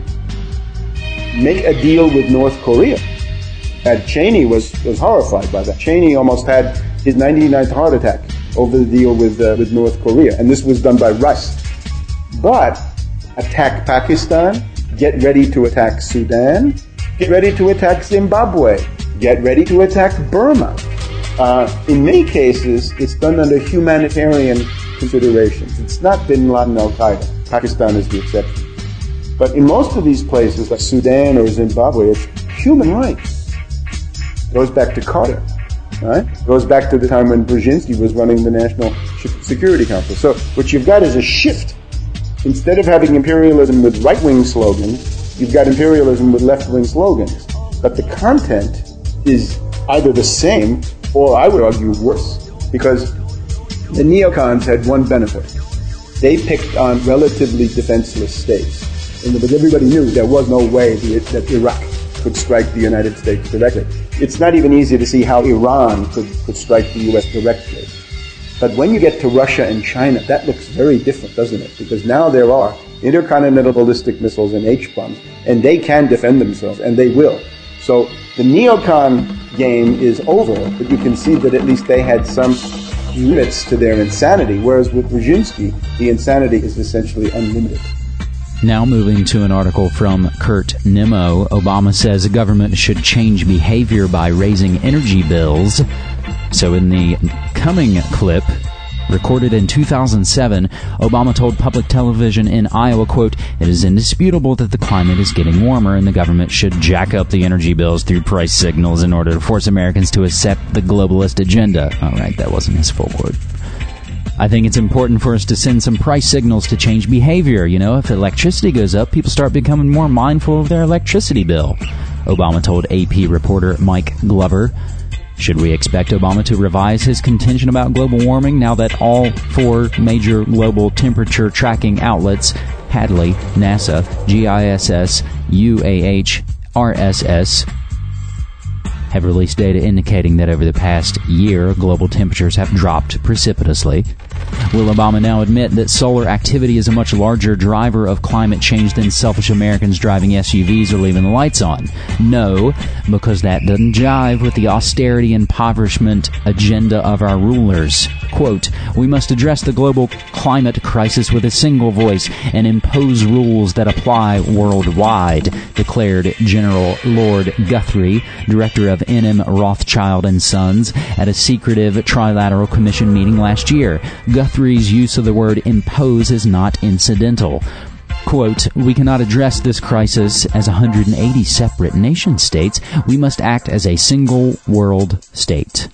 make a deal with North Korea. And Cheney was, was horrified by that. Cheney almost had his ninety-ninth heart attack over the deal with uh, with North Korea, and this was done by Rice. But attack Pakistan, get ready to attack Sudan, get ready to attack Zimbabwe, get ready to attack Burma. Uh, in many cases, it's done under humanitarian considerations. It's not bin Laden al-Qaeda. Pakistan is the exception. But in most of these places, like Sudan or Zimbabwe, it's human rights. It goes back to Carter, right? It goes back to the time when Brzezinski was running the National Security Council. So what you've got is a shift. Instead of having imperialism with right-wing slogans, you've got imperialism with left-wing slogans. But the content is either the same or, I would argue, worse. Because the neocons had one benefit. They picked on relatively defenseless states. And because everybody knew there was no way that Iraq could strike the United States directly. It's not even easy to see how Iran could, could strike the U S directly. But when you get to Russia and China, that looks very different, doesn't it? Because now there are intercontinental ballistic missiles and H-bombs, and they can defend themselves, and they will. So the neocon game is over, but you can see that at least they had some limits to their insanity, whereas with Brzezinski, the insanity is essentially unlimited. Now moving to an article from Kurt Nimmo, Obama says the government should change behavior by raising energy bills. So in the coming clip, Recorded in two thousand seven, Obama told public television in Iowa, quote, "It is indisputable that the climate is getting warmer and the government should jack up the energy bills through price signals in order to force Americans to accept the globalist agenda." All right, that wasn't his full quote. "I think it's important for us to send some price signals to change behavior. You know, if electricity goes up, people start becoming more mindful of their electricity bill," Obama told A P reporter Mike Glover. Should we expect Obama to revise his contention about global warming now that all four major global temperature tracking outlets, Hadley, NASA, G I S S, U A H, R S S, have released data indicating that over the past year, global temperatures have dropped precipitously? Will Obama now admit that solar activity is a much larger driver of climate change than selfish Americans driving S U Vs or leaving the lights on? No, because that doesn't jive with the austerity and impoverishment agenda of our rulers. Quote, "We must address the global climate crisis with a single voice and impose rules that apply worldwide," declared General Lord Guthrie, director of N M Rothschild and Sons, at a secretive trilateral commission meeting last year. Guthrie's use of the word impose is not incidental. Quote, "We cannot address this crisis as one hundred eighty separate nation states. We must act as a single world state."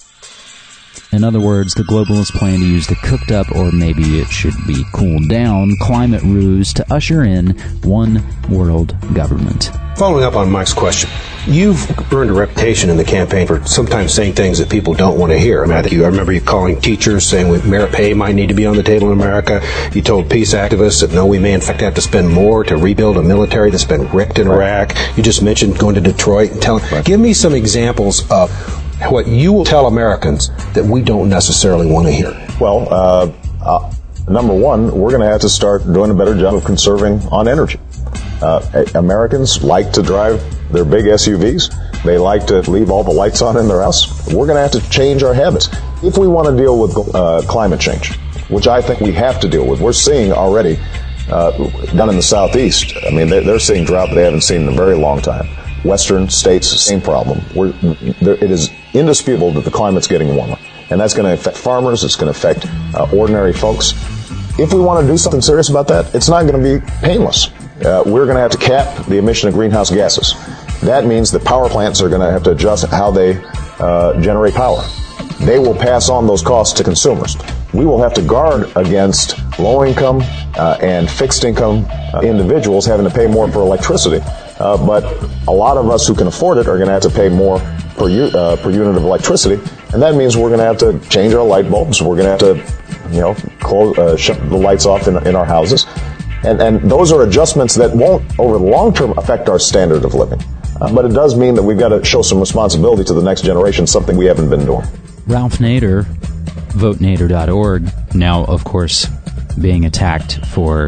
In other words, the globalists plan to use the cooked up, or maybe it should be cooled down, climate ruse to usher in one world government. Following up on Mike's question, you've earned a reputation in the campaign for sometimes saying things that people don't want to hear. I mean, I, think you, I remember you calling teachers, saying we, merit pay might need to be on the table in America. You told peace activists that no, we may in fact have to spend more to rebuild a military that's been wrecked in Iraq. You just mentioned going to Detroit and telling. Right. Give me some examples of what you will tell Americans that we don't necessarily want to hear. Well, uh, uh, number one, we're going to have to start doing a better job of conserving on energy. Uh, Americans like to drive their big S U Vs. They like to leave all the lights on in their house. We're going to have to change our habits. If we want to deal with uh, climate change, which I think we have to deal with, we're seeing already uh, down in the southeast, I mean, they're, they're seeing drought that they haven't seen in a very long time. Western states, same problem. We're, there, it is indisputable that the climate's getting warmer. And that's going to affect farmers. It's going to affect uh, ordinary folks. If we want to do something serious about that, it's not going to be painless. Uh, we're going to have to cap the emission of greenhouse gases. That means that power plants are going to have to adjust how they uh, generate power. They will pass on those costs to consumers. We will have to guard against low-income uh, and fixed-income uh, individuals having to pay more for electricity. Uh, but a lot of us who can afford it are going to have to pay more per, u- uh, per unit of electricity, and that means we're going to have to change our light bulbs. We're going to have to, you know, close, uh, shut the lights off in, in our houses, and and those are adjustments that won't, over the long term, affect our standard of living. Uh, but it does mean that we've got to show some responsibility to the next generation, something we haven't been doing. Ralph Nader, vote nader dot org, now, of course, being attacked for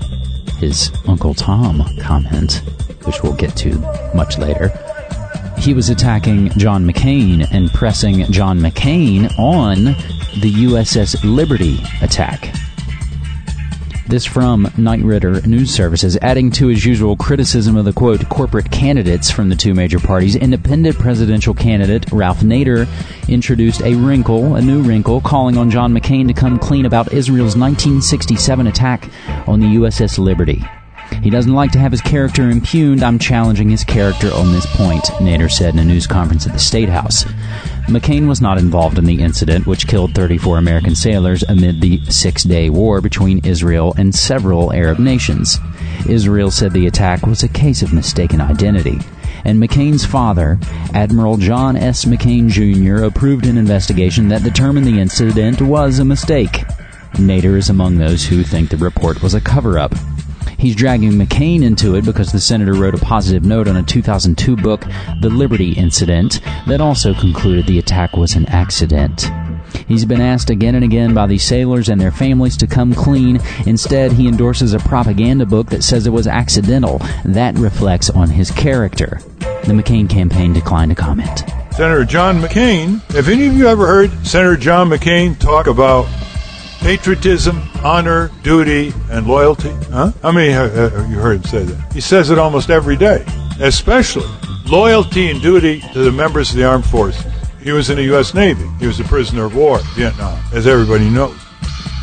his Uncle Tom comment, which we'll get to much later. He was attacking John McCain and pressing John McCain on the U S S Liberty attack. This from Knight Ridder News Services, adding to his usual criticism of the, quote, corporate candidates from the two major parties. Independent presidential candidate Ralph Nader introduced a wrinkle, a new wrinkle, calling on John McCain to come clean about Israel's nineteen sixty-seven attack on the U S S Liberty. He doesn't like to have his character impugned. I'm challenging his character on this point, Nader said in a news conference at the State House. McCain was not involved in the incident, which killed thirty-four American sailors amid the Six-Day War between Israel and several Arab nations. Israel said the attack was a case of mistaken identity. And McCain's father, Admiral John S. McCain Junior, approved an investigation that determined the incident was a mistake. Nader is among those who think the report was a cover-up. He's dragging McCain into it because the senator wrote a positive note on a two thousand two book, The Liberty Incident, that also concluded the attack was an accident. He's been asked again and again by these sailors and their families to come clean. Instead, he endorses a propaganda book that says it was accidental. That reflects on his character. The McCain campaign declined to comment. Senator John McCain, have any of you ever heard Senator John McCain talk about patriotism, honor, duty, and loyalty? Huh? How many have you heard him say that? He says it almost every day, especially loyalty and duty to the members of the armed forces. He was in the U S Navy. He was a prisoner of war in Vietnam, as everybody knows.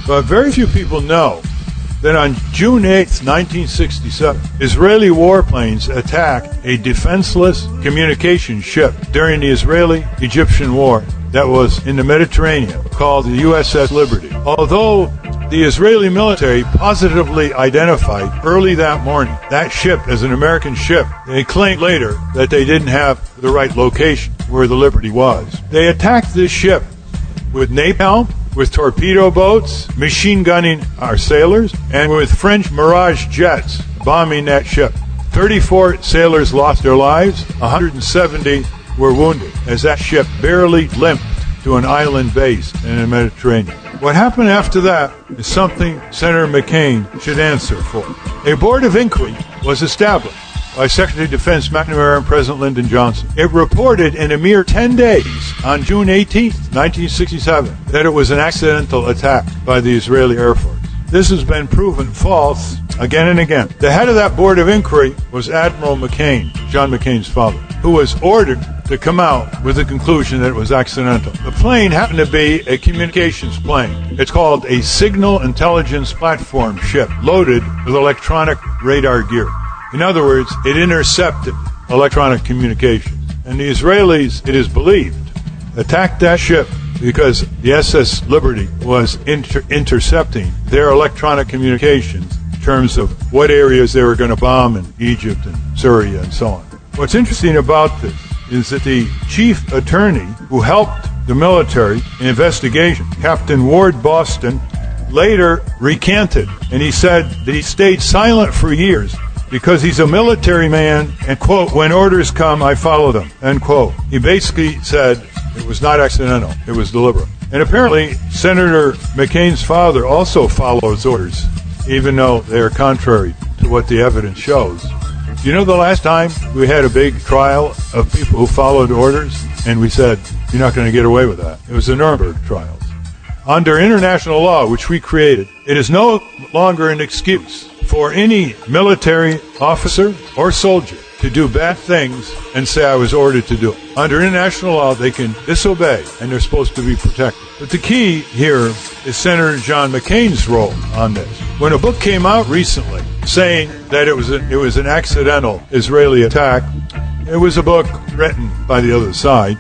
But very few people know that on June eighth, nineteen sixty-seven, Israeli warplanes attacked a defenseless communication ship during the Israeli-Egyptian War that was in the Mediterranean called the U S S Liberty. Although the Israeli military positively identified early that morning that ship as an American ship, they claimed later that they didn't have the right location where the Liberty was. They attacked this ship with napalm, with torpedo boats, machine gunning our sailors, and with French Mirage jets bombing that ship. thirty-four sailors lost their lives, one hundred seventy were wounded as that ship barely limped to an island base in the Mediterranean. What happened after that is something Senator McCain should answer for. A board of inquiry was established by Secretary of Defense McNamara and President Lyndon Johnson. It reported in a mere ten days, on June eighteenth, nineteen sixty-seven, that it was an accidental attack by the Israeli Air Force. This has been proven false again and again. The head of that board of inquiry was Admiral McCain, John McCain's father, who was ordered to come out with the conclusion that it was accidental. The plane happened to be a communications plane. It's called a Signal Intelligence Platform ship, loaded with electronic radar gear. In other words, it intercepted electronic communications. And the Israelis, it is believed, attacked that ship because the S S Liberty was inter- intercepting their electronic communications in terms of what areas they were going to bomb in Egypt and Syria and so on. What's interesting about this is that the chief attorney who helped the military investigation, Captain Ward Boston, later recanted, and he said that he stayed silent for years because he's a military man, and, quote, when orders come, I follow them, end quote. He basically said it was not accidental, it was deliberate. And apparently, Senator McCain's father also follows orders, even though they are contrary to what the evidence shows. You know the last time we had a big trial of people who followed orders, and we said, you're not going to get away with that? It was the Nuremberg trials. Under international law, which we created, it is no longer an excuse for any military officer or soldier to do bad things and say, I was ordered to do it. Under international law, they can disobey, and they're supposed to be protected. But the key here is Senator John McCain's role on this. When a book came out recently saying that it was a, it was an accidental Israeli attack, it was a book written by the other side,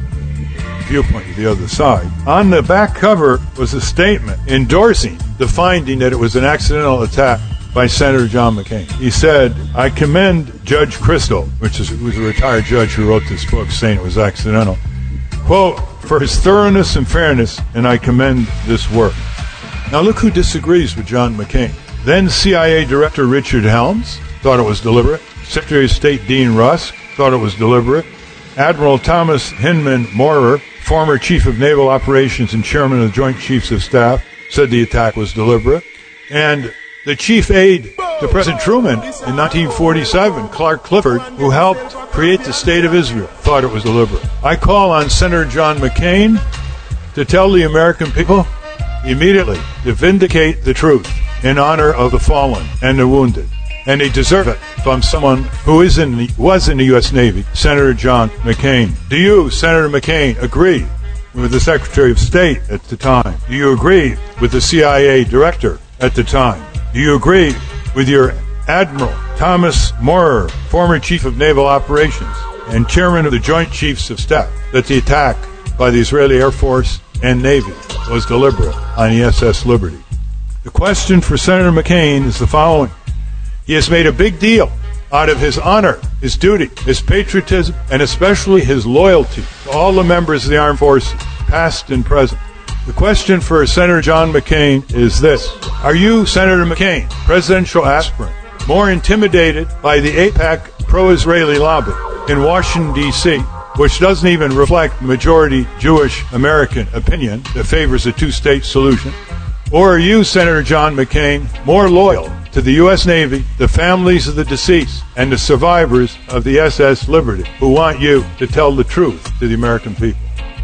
viewpoint of the other side. On the back cover was a statement endorsing the finding that it was an accidental attack by Senator John McCain. He said, I commend Judge Crystal, which is who was a retired judge who wrote this book saying it was accidental, quote, for his thoroughness and fairness, and I commend this work. Now look who disagrees with John McCain. Then C I A Director Richard Helms thought it was deliberate. Secretary of State Dean Rusk thought it was deliberate. Admiral Thomas Hinman Maurer, former Chief of Naval Operations and Chairman of the Joint Chiefs of Staff, said the attack was deliberate. And the chief aide to President Truman in nineteen forty-seven, Clark Clifford, who helped create the State of Israel, thought it was deliberate. I call on Senator John McCain to tell the American people immediately to vindicate the truth in honor of the fallen and the wounded. And they deserve it from someone who is in the, was in the U S Navy, Senator John McCain. Do you, Senator McCain, agree with the Secretary of State at the time? Do you agree with the C I A Director at the time? Do you agree with your Admiral Thomas Maurer, former Chief of Naval Operations and Chairman of the Joint Chiefs of Staff, that the attack by the Israeli Air Force and Navy was deliberate on the S S Liberty? The question for Senator McCain is the following. He has made a big deal out of his honor, his duty, his patriotism, and especially his loyalty to all the members of the armed forces, past and present. The question for Senator John McCain is this. Are you, Senator McCain, presidential aspirant, more intimidated by the AIPAC pro-Israeli lobby in Washington, D C, which doesn't even reflect majority Jewish American opinion that favors a two-state solution? Or are you, Senator John McCain, more loyal to the U S Navy, the families of the deceased, and the survivors of the S S Liberty, who want you to tell the truth to the American people?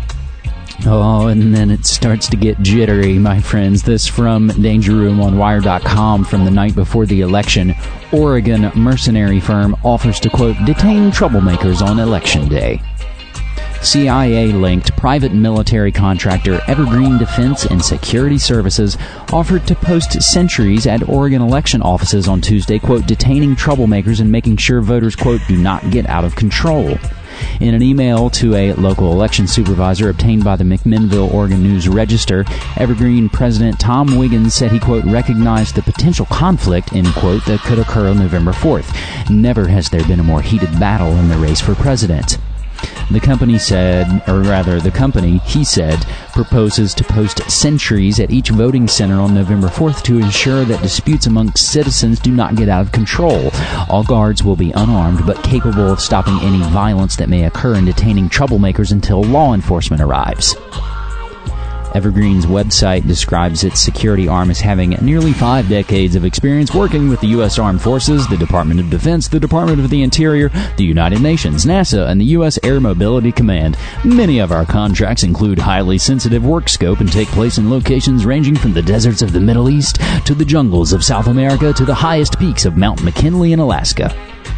Oh, and then it starts to get jittery, my friends. This from Danger Room on Wire dot com from the night before the election. Oregon mercenary firm offers to, quote, detain troublemakers on election day. C I A-linked private military contractor Evergreen Defense and Security Services offered to post sentries at Oregon election offices on Tuesday, quote, detaining troublemakers and making sure voters, quote, do not get out of control. In an email to a local election supervisor obtained by the McMinnville, Oregon News-Register, Evergreen President Tom Wiggins said he, quote, recognized the potential conflict, end quote, that could occur on November fourth. Never has there been a more heated battle in the race for president. The company said, or rather the company, he said, proposes to post sentries at each voting center on November fourth to ensure that disputes amongst citizens do not get out of control. All guards will be unarmed but capable of stopping any violence that may occur and detaining troublemakers until law enforcement arrives. Evergreen's website describes its security arm as having nearly five decades of experience working with the U S Armed Forces, the Department of Defense, the Department of the Interior, the United Nations, NASA, and the U S Air Mobility Command. Many of our contracts include highly sensitive work scope and take place in locations ranging from the deserts of the Middle East to the jungles of South America to the highest peaks of Mount McKinley in Alaska.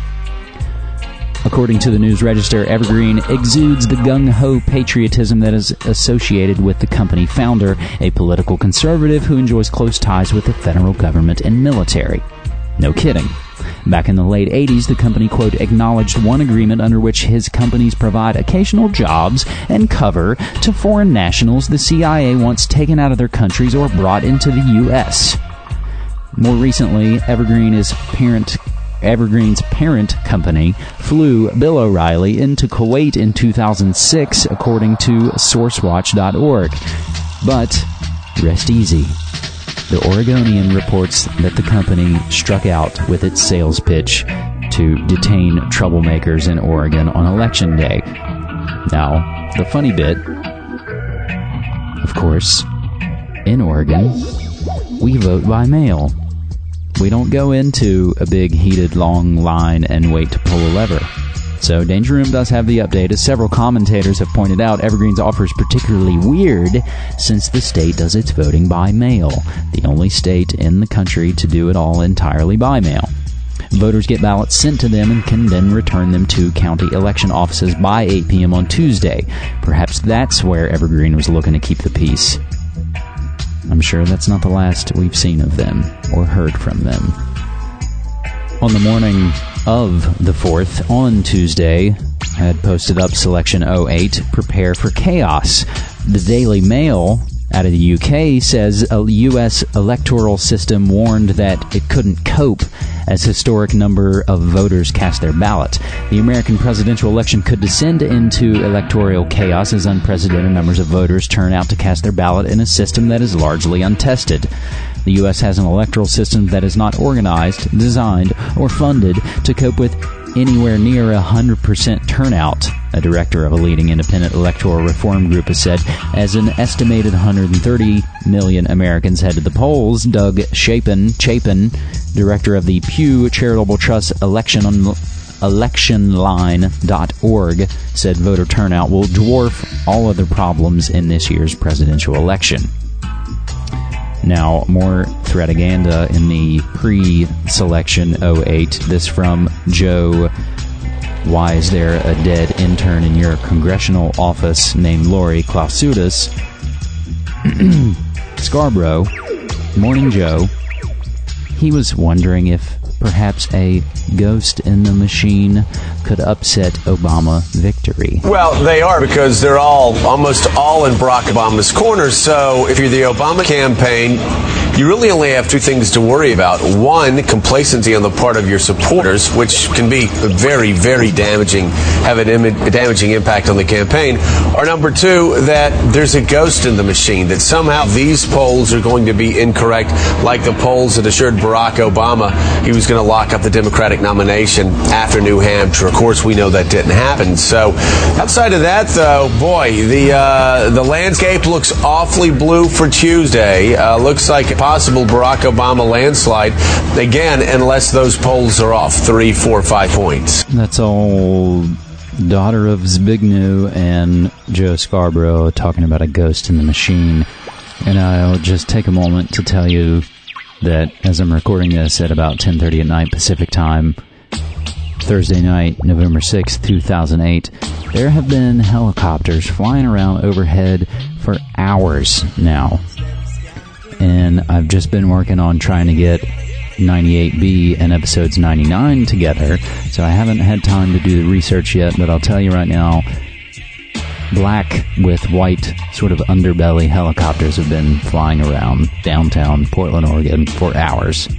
According to the News-Register, Evergreen exudes the gung-ho patriotism that is associated with the company founder, a political conservative who enjoys close ties with the federal government and military. No kidding. Back in the late eighties, the company, quote, acknowledged one agreement under which his companies provide occasional jobs and cover to foreign nationals the C I A wants taken out of their countries or brought into the U S. More recently, Evergreen is parent Evergreen's parent company flew Bill O'Reilly into Kuwait in two thousand six, according to sourcewatch dot org. But rest easy. The Oregonian reports that the company struck out with its sales pitch to detain troublemakers in Oregon on Election Day. Now, the funny bit, of course, in Oregon, we vote by mail. We don't go into a big, heated, long line and wait to pull a lever. So Danger Room does have the update. As several commentators have pointed out, Evergreen's offer is particularly weird since the state does its voting by mail, the only state in the country to do it all entirely by mail. Voters get ballots sent to them and can then return them to county election offices by eight p.m. on Tuesday. Perhaps that's where Evergreen was looking to keep the peace. I'm sure that's not the last we've seen of them or heard from them. On the morning of the fourth, on Tuesday, I had posted up Selection oh eight, Prepare for Chaos. The Daily Mail out of the U K says a U S electoral system warned that it couldn't cope as historic number of voters cast their ballot. The American presidential election could descend into electoral chaos as unprecedented numbers of voters turn out to cast their ballot in a system that is largely untested. The U S has an electoral system that is not organized, designed, or funded to cope with anywhere near one hundred percent turnout, a director of a leading independent electoral reform group has said. As an estimated one hundred thirty million Americans head to the polls, Doug Chapin, Chapin, director of the Pew Charitable Trust election on election line dot org, said voter turnout will dwarf all other problems in this year's presidential election. Now, more threataganda in the pre-selection oh eight. This from Joe. Why is there a dead intern in your congressional office named Lori Klausutis? Scarborough. Morning Joe. He was wondering if perhaps a ghost in the machine could upset Obama victory. Well, they are, because they're all, almost all in Barack Obama's corner. So if you're the Obama campaign, you really only have two things to worry about. One, complacency on the part of your supporters, which can be very, very damaging, have an Im- a damaging impact on the campaign. Or number two, that there's a ghost in the machine, that somehow these polls are going to be incorrect, like the polls that assured Barack Obama he was going to lock up the Democratic nomination after New Hampshire. Of course, we know that didn't happen. So outside of that, though, boy, the uh, the landscape looks awfully blue for Tuesday. Uh, looks like a possible Barack Obama landslide, again, unless those polls are off three, four, five points. That's all daughter of Zbigniew and Joe Scarborough talking about a ghost in the machine. And I'll just take a moment to tell you that as I'm recording this at about ten thirty at night Pacific time, Thursday night, November sixth, two thousand eight, there have been helicopters flying around overhead for hours now. And I've just been working on trying to get ninety-eight B and episodes ninety-nine together, so I haven't had time to do the research yet, but I'll tell you right now, black with white sort of underbelly helicopters have been flying around downtown Portland, Oregon for hours.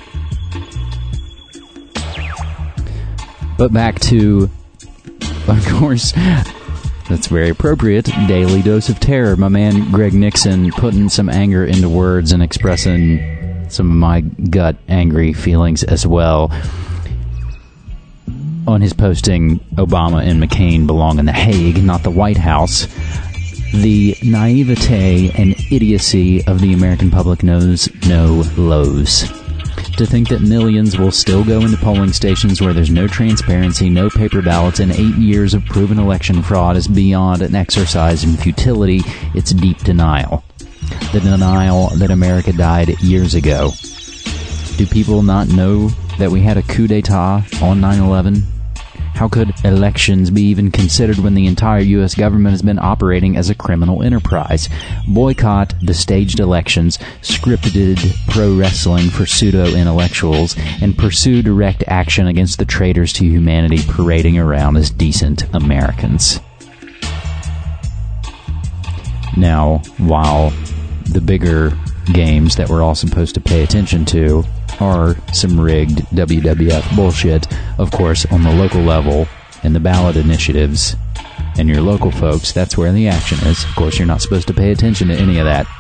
But back to, of course, that's very appropriate, Daily Dose of Terror. My man Greg Nixon putting some anger into words and expressing some of my gut angry feelings as well on his posting, Obama and McCain belong in The Hague, not the White House. The naivete and idiocy of the American public knows no lows. To think that millions will still go into polling stations where there's no transparency, no paper ballots, and eight years of proven election fraud is beyond an exercise in futility. It's deep denial. The denial that America died years ago. Do people not know that we had a coup d'etat on nine eleven? How could elections be even considered when the entire U S government has been operating as a criminal enterprise? Boycott the staged elections, scripted pro wrestling for pseudo-intellectuals, and pursue direct action against the traitors to humanity parading around as decent Americans. Now, while the bigger games that we're all supposed to pay attention to are some rigged W W F bullshit, of course, on the local level and the ballot initiatives and your local folks, that's where the action is. Of course, you're not supposed to pay attention to any of that.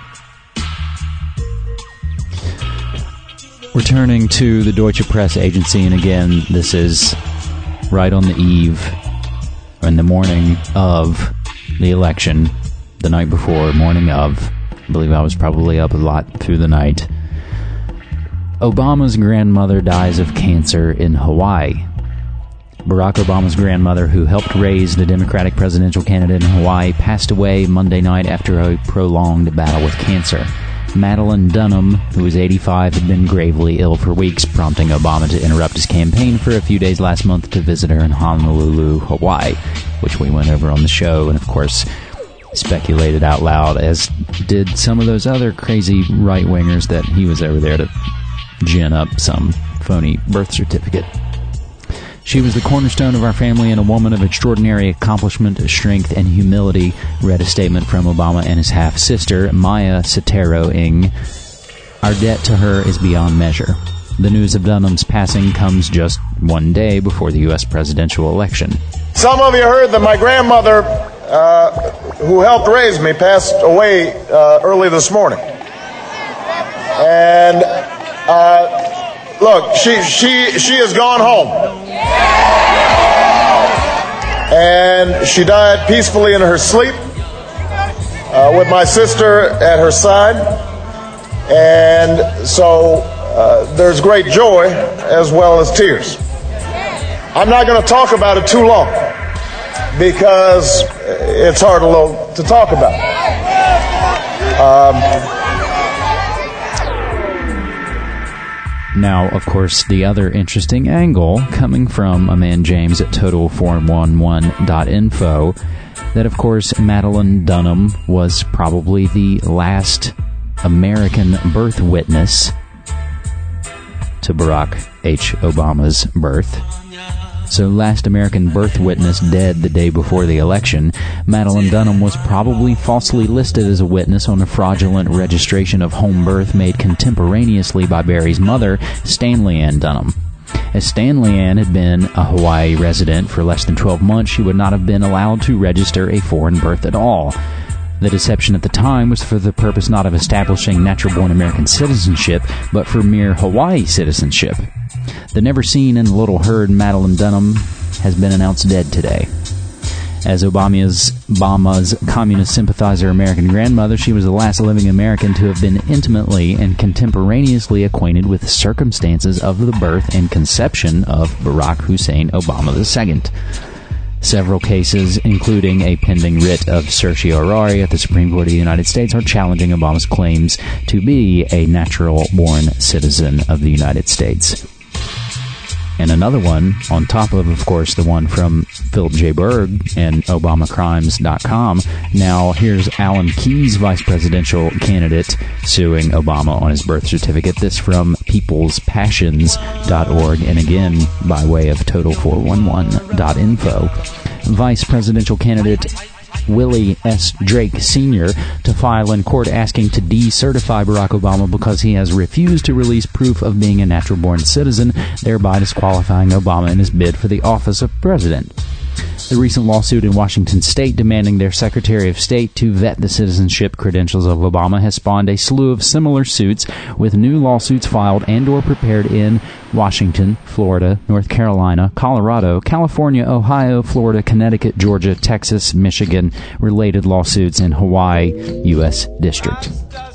Returning to the Deutsche Press Agency, and again, this is right on the eve, or in the morning of the election, the night before, morning of. I believe I was probably up a lot through the night. Obama's grandmother dies of cancer in Hawaii. Barack Obama's grandmother, who helped raise the Democratic presidential candidate in Hawaii, passed away Monday night after a prolonged battle with cancer. Madeline Dunham, who was eighty-five, had been gravely ill for weeks, prompting Obama to interrupt his campaign for a few days last month to visit her in Honolulu, Hawaii, which we went over on the show, and of course speculated out loud, as did some of those other crazy right-wingers, that he was over there to gin up some phony birth certificate. She was the cornerstone of our family and a woman of extraordinary accomplishment, strength, and humility, read a statement from Obama and his half-sister, Maya Sotero-Ng. Our debt to her is beyond measure. The news of Dunham's passing comes just one day before the U S presidential election. Some of you heard that my grandmother, uh, who helped raise me, passed away uh, early this morning. And uh, look, she she she has gone home. And she died peacefully in her sleep uh, with my sister at her side. And so uh, there's great joy as well as tears. I'm not going to talk about it too long because it's hard to, to talk about. Um, Now, of course, the other interesting angle coming from a man James at total four one one dot info, that, of course, Madeline Dunham was probably the last American birth witness to Barack H. Obama's birth. So, last American birth witness dead the day before the election. Madeline Dunham was probably falsely listed as a witness on a fraudulent registration of home birth made contemporaneously by Barry's mother, Stanley Ann Dunham. As Stanley Ann had been a Hawaii resident for less than twelve months, she would not have been allowed to register a foreign birth at all. The deception at the time was for the purpose not of establishing natural-born American citizenship, but for mere Hawaii citizenship. The never-seen and little-heard Madeline Dunham has been announced dead today. As Obama's, Obama's communist sympathizer American grandmother, she was the last living American to have been intimately and contemporaneously acquainted with the circumstances of the birth and conception of Barack Hussein Obama the Second. Several cases, including a pending writ of certiorari at the Supreme Court of the United States, are challenging Obama's claims to be a natural-born citizen of the United States. And another one, on top of, of course, the one from Philip J. Berg and Obama Crimes dot com. Now, here's Alan Keyes, vice presidential candidate, suing Obama on his birth certificate. This from peoples passions dot org, and again, by way of total four one one dot info. Vice presidential candidate Willie S. Drake Senior to file in court asking to decertify Barack Obama because he has refused to release proof of being a natural-born citizen, thereby disqualifying Obama in his bid for the office of president. The recent lawsuit in Washington state demanding their Secretary of State to vet the citizenship credentials of Obama has spawned a slew of similar suits, with new lawsuits filed and or prepared in Washington, Florida, North Carolina, Colorado, California, Ohio, Florida, Connecticut, Georgia, Texas, Michigan, related lawsuits in Hawaii, U S District.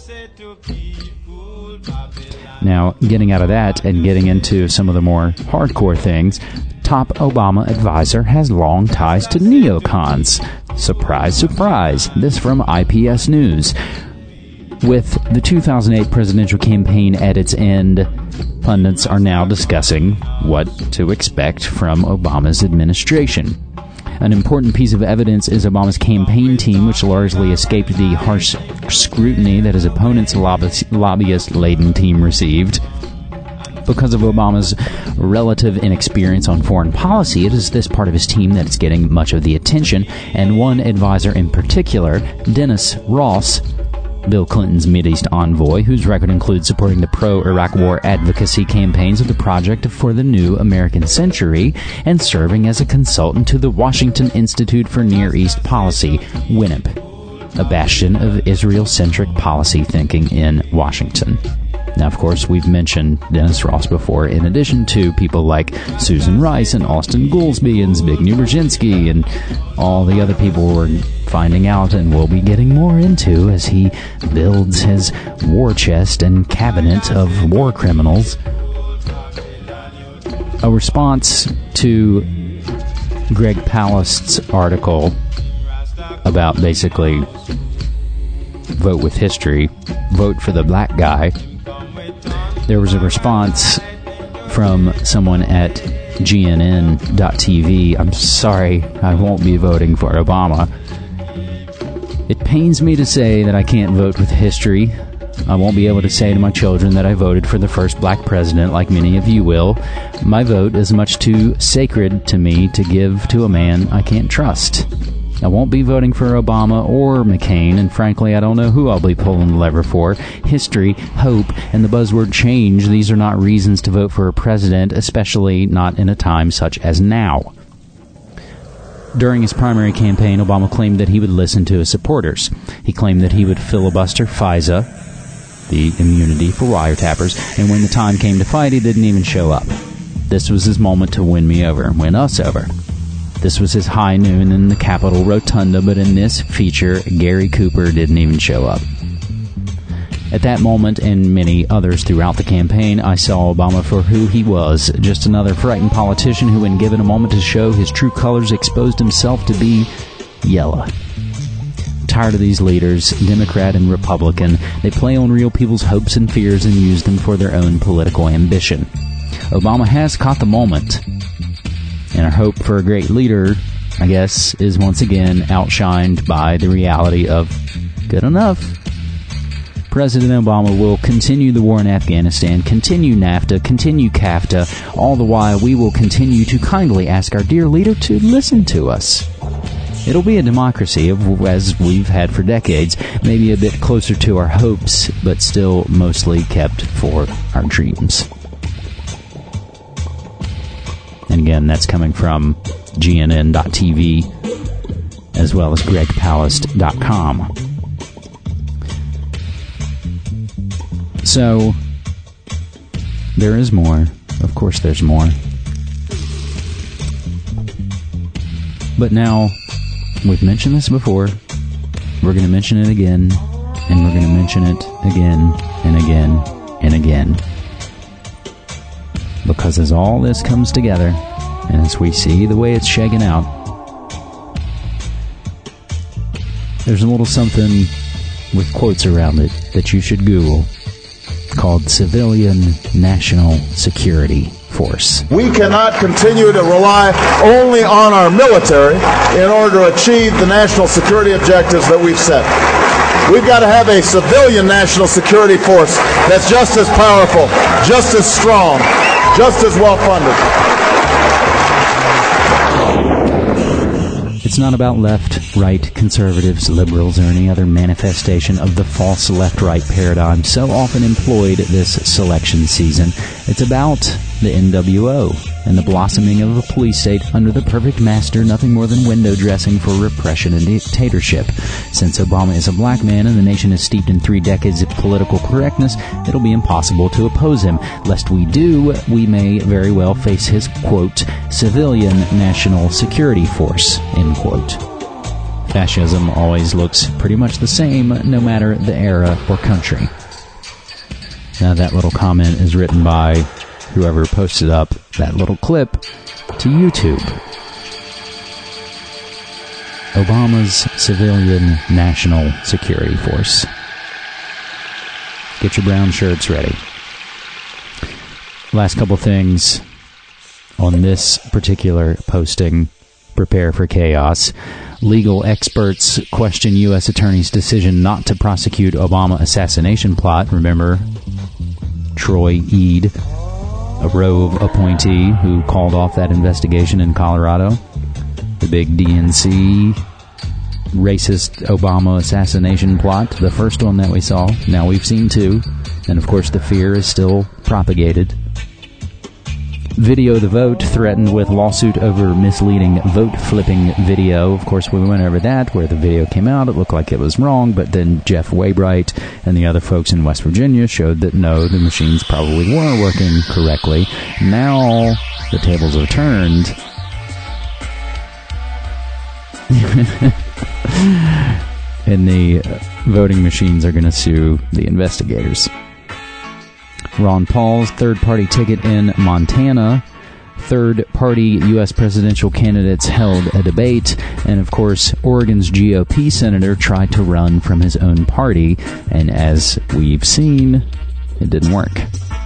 Now, getting out of that and getting into some of the more hardcore things, top Obama advisor has long ties to neocons. Surprise, surprise. This from I P S News. With the two thousand eight presidential campaign at its end, pundits are now discussing what to expect from Obama's administration. An important piece of evidence is Obama's campaign team, which largely escaped the harsh scrutiny that his opponent's lobby- lobbyist-laden team received. Because of Obama's relative inexperience on foreign policy, it is this part of his team that is getting much of the attention, and one advisor in particular, Dennis Ross, Bill Clinton's Mideast envoy, whose record includes supporting the pro-Iraq war advocacy campaigns of the Project for the New American Century and serving as a consultant to the Washington Institute for Near East Policy, W I N P, a bastion of Israel-centric policy thinking in Washington. Now, of course, we've mentioned Dennis Ross before, in addition to people like Susan Rice and Austin Goolsbee and Zbigniew Brzezinski and all the other people we're finding out and will be getting more into as he builds his war chest and cabinet of war criminals. A response to Greg Palast's article about basically vote with history, vote for the black guy, there was a response from someone at G N N dot T V. I'm sorry, I won't be voting for Obama. It pains me to say that I can't vote with history. I won't be able to say to my children that I voted for the first black president like many of you will. My vote is much too sacred to me to give to a man I can't trust. I won't be voting for Obama or McCain, and frankly, I don't know who I'll be pulling the lever for. History, hope, and the buzzword change, these are not reasons to vote for a president, especially not in a time such as now. During his primary campaign, Obama claimed that he would listen to his supporters. He claimed that he would filibuster FISA, the immunity for wiretappers, and when the time came to fight, he didn't even show up. This was his moment to win me over, win us over. This was his high noon in the Capitol Rotunda, but in this feature, Gary Cooper didn't even show up. At that moment, and many others throughout the campaign, I saw Obama for who he was, just another frightened politician who, when given a moment to show his true colors, exposed himself to be yellow. Tired of these leaders, Democrat and Republican, they play on real people's hopes and fears and use them for their own political ambition. Obama has caught the moment. And our hope for a great leader, I guess, is once again outshined by the reality of good enough. President Obama will continue the war in Afghanistan, continue NAFTA, continue CAFTA. All the while, we will continue to kindly ask our dear leader to listen to us. It'll be a democracy, as we've had for decades, maybe a bit closer to our hopes, but still mostly kept for our dreams. And again, that's coming from G N N dot T V as well as Greg Palast dot com. So, there is more. Of course there's more. But now, we've mentioned this before. We're going to mention it again. And we're going to mention it again and again and again. Because as all this comes together, and as we see the way it's shaking out, there's a little something with quotes around it that you should Google called Civilian National Security force. We cannot continue to rely only on our military in order to achieve the national security objectives that we've set. We've got to have a civilian national security force that's just as powerful, just as strong, just as well funded. It's not about left, right, conservatives, liberals, or any other manifestation of the false left-right paradigm so often employed this selection season. It's about the N W O and the blossoming of a police state under the perfect master, nothing more than window dressing for repression and dictatorship. Since Obama is a black man and the nation is steeped in three decades of political correctness, it'll be impossible to oppose him. Lest we do, we may very well face his, quote, civilian national security force, end quote. Fascism always looks pretty much the same, no matter the era or country. Now that little comment is written by whoever posted up that little clip to YouTube. Obama's civilian national security force. Get your brown shirts ready. Last couple things on this particular posting. Prepare for chaos. Legal experts question U S attorney's decision not to prosecute Obama assassination plot. Remember, Troy Eade, a Rove appointee who called off that investigation in Colorado. The big D N C racist Obama assassination plot, the first one that we saw. Now we've seen two, and of course the fear is still propagated. Video the Vote threatened with lawsuit over misleading vote-flipping video. Of course, we went over that, where the video came out. It looked like it was wrong, but then Jeff Waybright and the other folks in West Virginia showed that no, the machines probably were working correctly. Now, the tables are turned. And the voting machines are going to sue the investigators. Ron Paul's third-party ticket in Montana. Third-party U S presidential candidates held a debate. And, of course, Oregon's G O P senator tried to run from his own party. And as we've seen, it didn't work.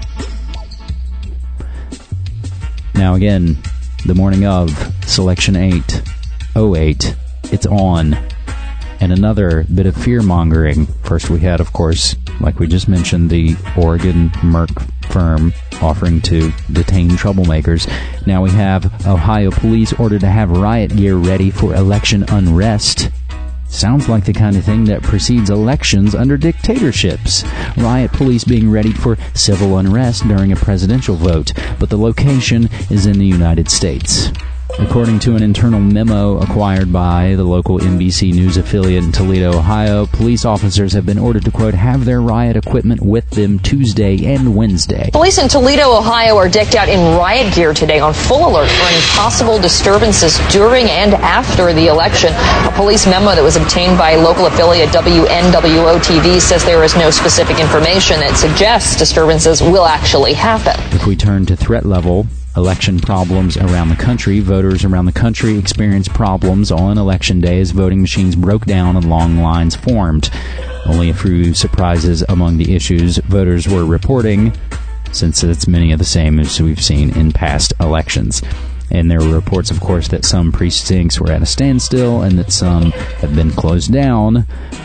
Now, again, the morning of Selection eight oh eight, it's on. And another bit of fear-mongering. First we had, of course, like we just mentioned, the Oregon Merck firm offering to detain troublemakers. Now we have Ohio police ordered to have riot gear ready for election unrest. Sounds like the kind of thing that precedes elections under dictatorships. Riot police being readied for civil unrest during a presidential vote, but the location is in the United States. According to an internal memo acquired by the local N B C News affiliate in Toledo, Ohio, police officers have been ordered to, quote, have their riot equipment with them Tuesday and Wednesday. Police in Toledo, Ohio are decked out in riot gear today on full alert for any possible disturbances during and after the election. A police memo that was obtained by local affiliate W N W O T V says there is no specific information that suggests disturbances will actually happen. If we turn to threat level, election problems around the country. Voters around the country experienced problems on election day as voting machines broke down and long lines formed. Only a few surprises among the issues voters were reporting, since it's many of the same as we've seen in past elections. And there were reports, of course, that some precincts were at a standstill and that some have been closed down.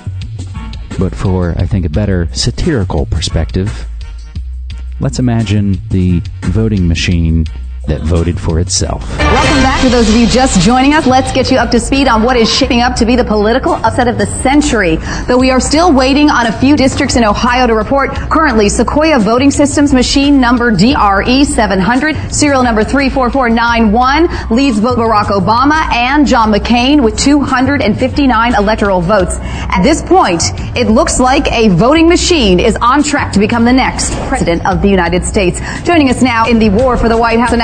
But for, I think, a better satirical perspective, let's imagine the voting machine that voted for itself. Welcome back to those of you just joining us. Let's get you up to speed on what is shaping up to be the political upset of the century. Though we are still waiting on a few districts in Ohio to report. Currently, Sequoia Voting Systems machine number D R E seven hundred, serial number three four four nine one, leads both Barack Obama and John McCain with two hundred fifty-nine electoral votes. At this point, it looks like a voting machine is on track to become the next president of the United States. Joining us now in the war for the White House analysis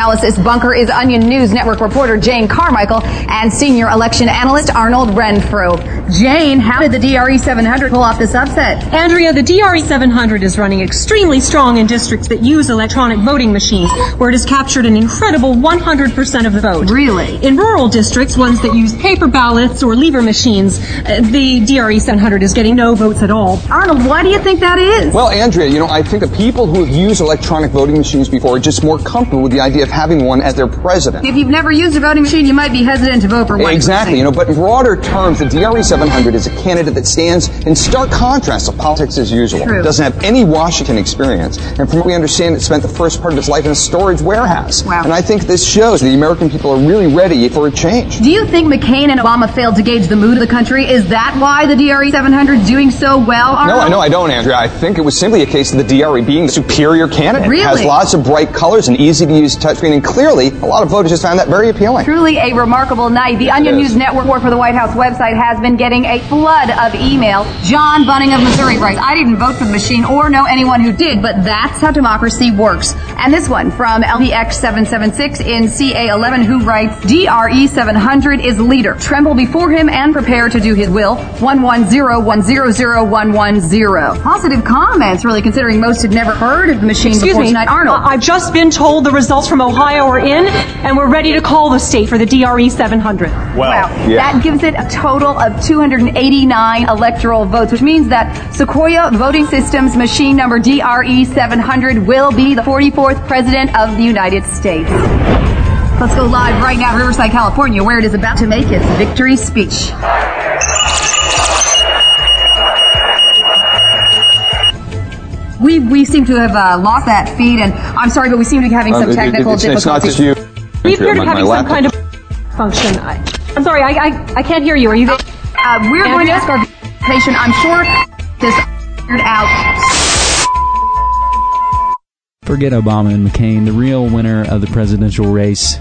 analysis bunker is Onion News Network reporter Jane Carmichael and senior election analyst Arnold Renfrew. Jane, how did the D R E seven hundred pull off this upset? Andrea, the D R E seven hundred is running extremely strong in districts that use electronic voting machines, where it has captured an incredible one hundred percent of the vote. Really? In rural districts, ones that use paper ballots or lever machines, uh, the D R E seven hundred is getting no votes at all. Arnold, why do you think that is? Well, Andrea, you know, I think the people who have used electronic voting machines before are just more comfortable with the idea of having one as their president. If you've never used a voting machine, you might be hesitant to vote for one. Exactly, you know, but in broader terms, the D R E seven hundred is a candidate that stands in stark contrast to politics as usual. True. Doesn't have any Washington experience, and from what we understand, it spent the first part of its life in a storage warehouse. Wow. And I think this shows the American people are really ready for a change. Do you think McCain and Obama failed to gauge the mood of the country? Is that why the D R E seven hundred is doing so well, Arnold? No, I know I don't, Andrea. I think it was simply a case of the D R E being the superior candidate. Really? It has lots of bright colors and easy-to-use touchscreen, and clearly, a lot of voters just found that very appealing. Truly a remarkable night. The Onion News Network for the White House website has been getting a flood of email. John Bunning of Missouri writes, I didn't vote for the machine or know anyone who did, but that's how democracy works. And this one from L P X seven seven six in C A eleven who writes, D R E seven hundred is leader. Tremble before him and prepare to do his will. one one zero one zero zero one one zero. Positive comments, really, considering most had never heard of the machine Excuse before me, tonight. Arnold. Uh, I've just been told the results from Ohio are in, and we're ready to call the state for the D R E seven hundred. Wow. Yeah. That gives it a total of two hundred eighty-nine electoral votes, which means that Sequoia Voting Systems machine number D R E seven hundred will be the forty-fourth president of the United States. Let's go live right now to Riverside, California, where it is about to make its victory speech. We we seem to have uh, lost that feed, and I'm sorry, but we seem to be having some Um, it- technical it's, it's not difficulties. just you. We appear to My- be having my some laptop. kind of function. I, I'm sorry, I, I I can't hear you. Are you there? Uh, we're going to ask our patient. I'm sure this figured out. Forget Obama and McCain. The real winner of the presidential race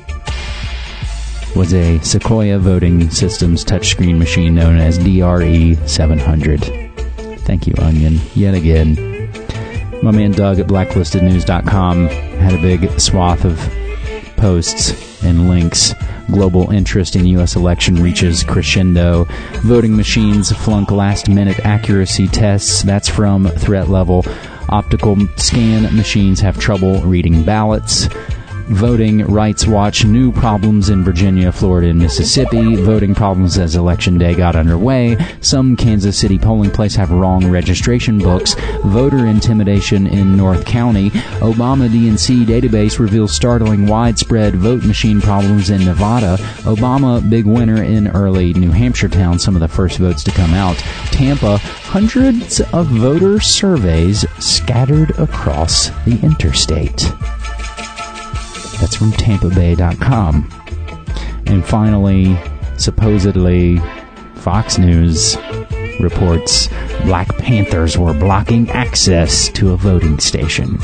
was a Sequoia Voting Systems touchscreen machine known as D R E seven hundred. Thank you, Onion, yet again. My man Doug at blacklisted news dot com had a big swath of posts and links. Global interest in U S election reaches crescendo. Voting machines flunk last-minute accuracy tests. That's from threat level. Optical scan machines have trouble reading ballots. Voting Rights Watch, new problems in Virginia, Florida, and Mississippi. Voting problems as Election Day got underway. Some Kansas City polling places have wrong registration books. Voter intimidation in North County. Obama D N C database reveals startling widespread vote machine problems in Nevada. Obama big winner in early New Hampshire town, some of the first votes to come out. Tampa, hundreds of voter surveys scattered across the interstate. That's from Tampa Bay dot com. And finally, supposedly, Fox News reports Black Panthers were blocking access to a voting station.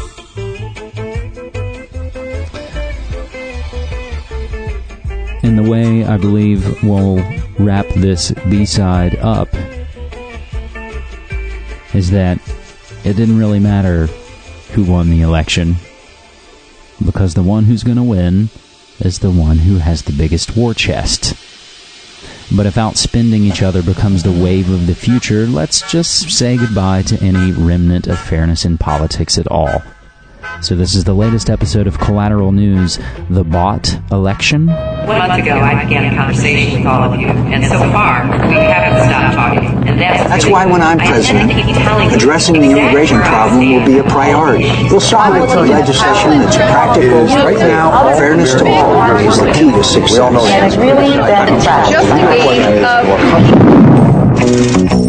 And the way I believe we'll wrap this B-side up is that it didn't really matter who won the election, because the one who's going to win is the one who has the biggest war chest. But if outspending each other becomes the wave of the future, let's just say goodbye to any remnant of fairness in politics at all. So this is the latest episode of Collateral News, the bot election. One month ago, I began a conversation with all of you, and so far, we haven't stopped talking. And that's, that's really, why when I'm president, addressing the immigration problem will be a priority. We'll solve it through legislation that's practical. Right now, fairness to all is the key to success. We all know that. It's really that just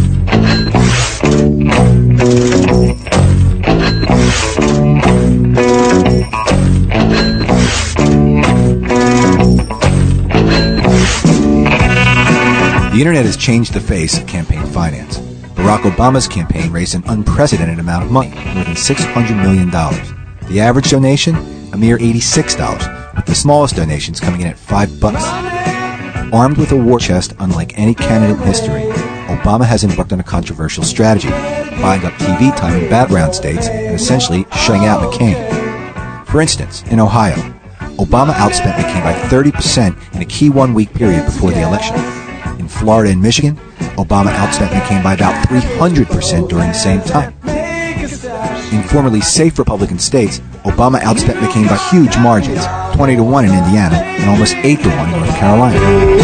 The internet has changed the face of campaign finance. Barack Obama's campaign raised an unprecedented amount of money, more than six hundred million dollars. The average donation, a mere eighty-six dollars, with the smallest donations coming in at five bucks. Armed with a war chest unlike any candidate in history, Obama has embarked on a controversial strategy, buying up T V time in battleground states and essentially shutting out McCain. For instance, in Ohio, Obama outspent McCain by thirty percent in a key one-week period before the election. In Florida and Michigan, Obama outspent McCain by about three hundred percent during the same time. In formerly safe Republican states, Obama outspent McCain by huge margins, twenty to one in Indiana and almost eight to one in North Carolina.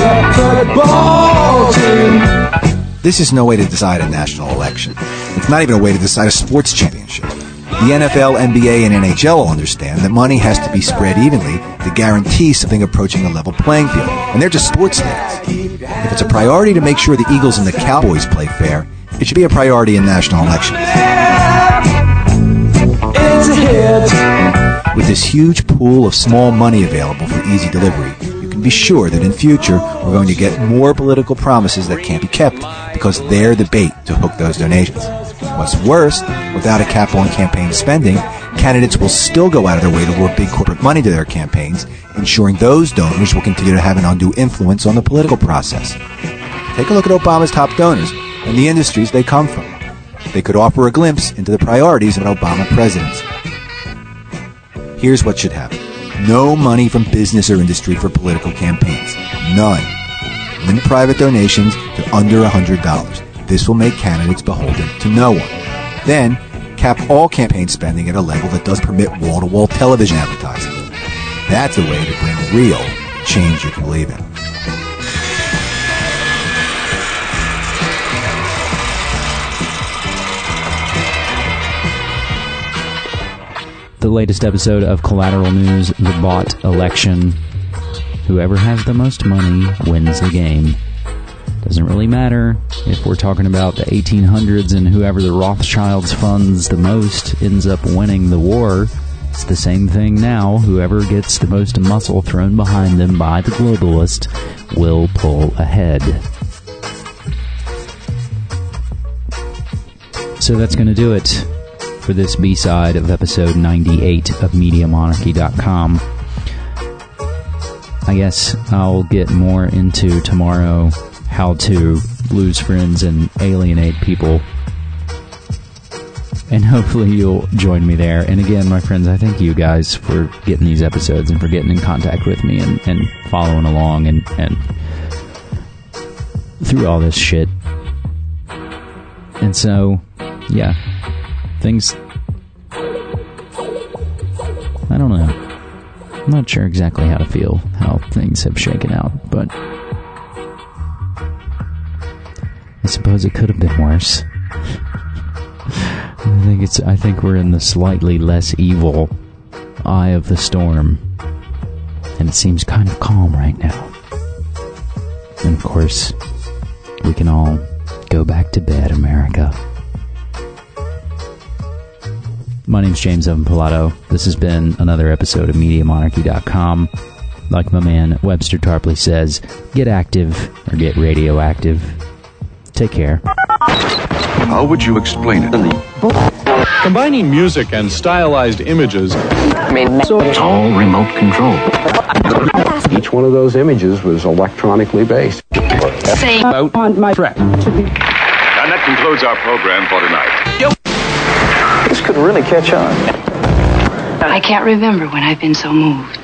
This is no way to decide a national election. It's not even a way to decide a sports championship. The N F L, N B A, and N H L all understand that money has to be spread evenly to guarantee something approaching a level playing field. And they're just sports fans. If it's a priority to make sure the Eagles and the Cowboys play fair, it should be a priority in national elections. With this huge pool of small money available for easy delivery, you can be sure that in future we're going to get more political promises that can't be kept because they're the bait to hook those donations. What's worse, without a cap on campaign spending, candidates will still go out of their way to lure big corporate money to their campaigns, ensuring those donors will continue to have an undue influence on the political process. Take a look at Obama's top donors and the industries they come from. They could offer a glimpse into the priorities of an Obama presidency. Here's what should happen. No money from business or industry for political campaigns. None. Limit private donations to under one hundred dollars. This will make candidates beholden to no one. Then, cap all campaign spending at a level that does permit wall-to-wall television advertising. That's a way to bring real change you can believe in. The latest episode of Collateral News, the bot election. Whoever has the most money wins the game. Doesn't really matter if we're talking about the eighteen hundreds and whoever the Rothschilds funds the most ends up winning the war. It's the same thing now. Whoever gets the most muscle thrown behind them by the globalist will pull ahead. So that's going to do it for this B-side of episode ninety-eight of Media Monarchy dot com. I guess I'll get more into tomorrow how to lose friends and alienate people. And hopefully you'll join me there. And again, my friends, I thank you guys for getting these episodes and for getting in contact with me and, and following along and, and through all this shit. And so, yeah, things... I don't know. I'm not sure exactly how to feel, how things have shaken out, but I suppose it could have been worse. I think it's. I think we're in the slightly less evil eye of the storm, and it seems kind of calm right now. And of course, we can all go back to bed, America. My name's James Evan Pilato. This has been another episode of Media Monarchy dot com. Like my man Webster Tarpley says, get active or get radioactive. Take care. How would you explain it? Combining music and stylized images. It's all remote control. Each one of those images was electronically based. Say out on my track. And that concludes our program for tonight. This could really catch on. I can't remember when I've been so moved.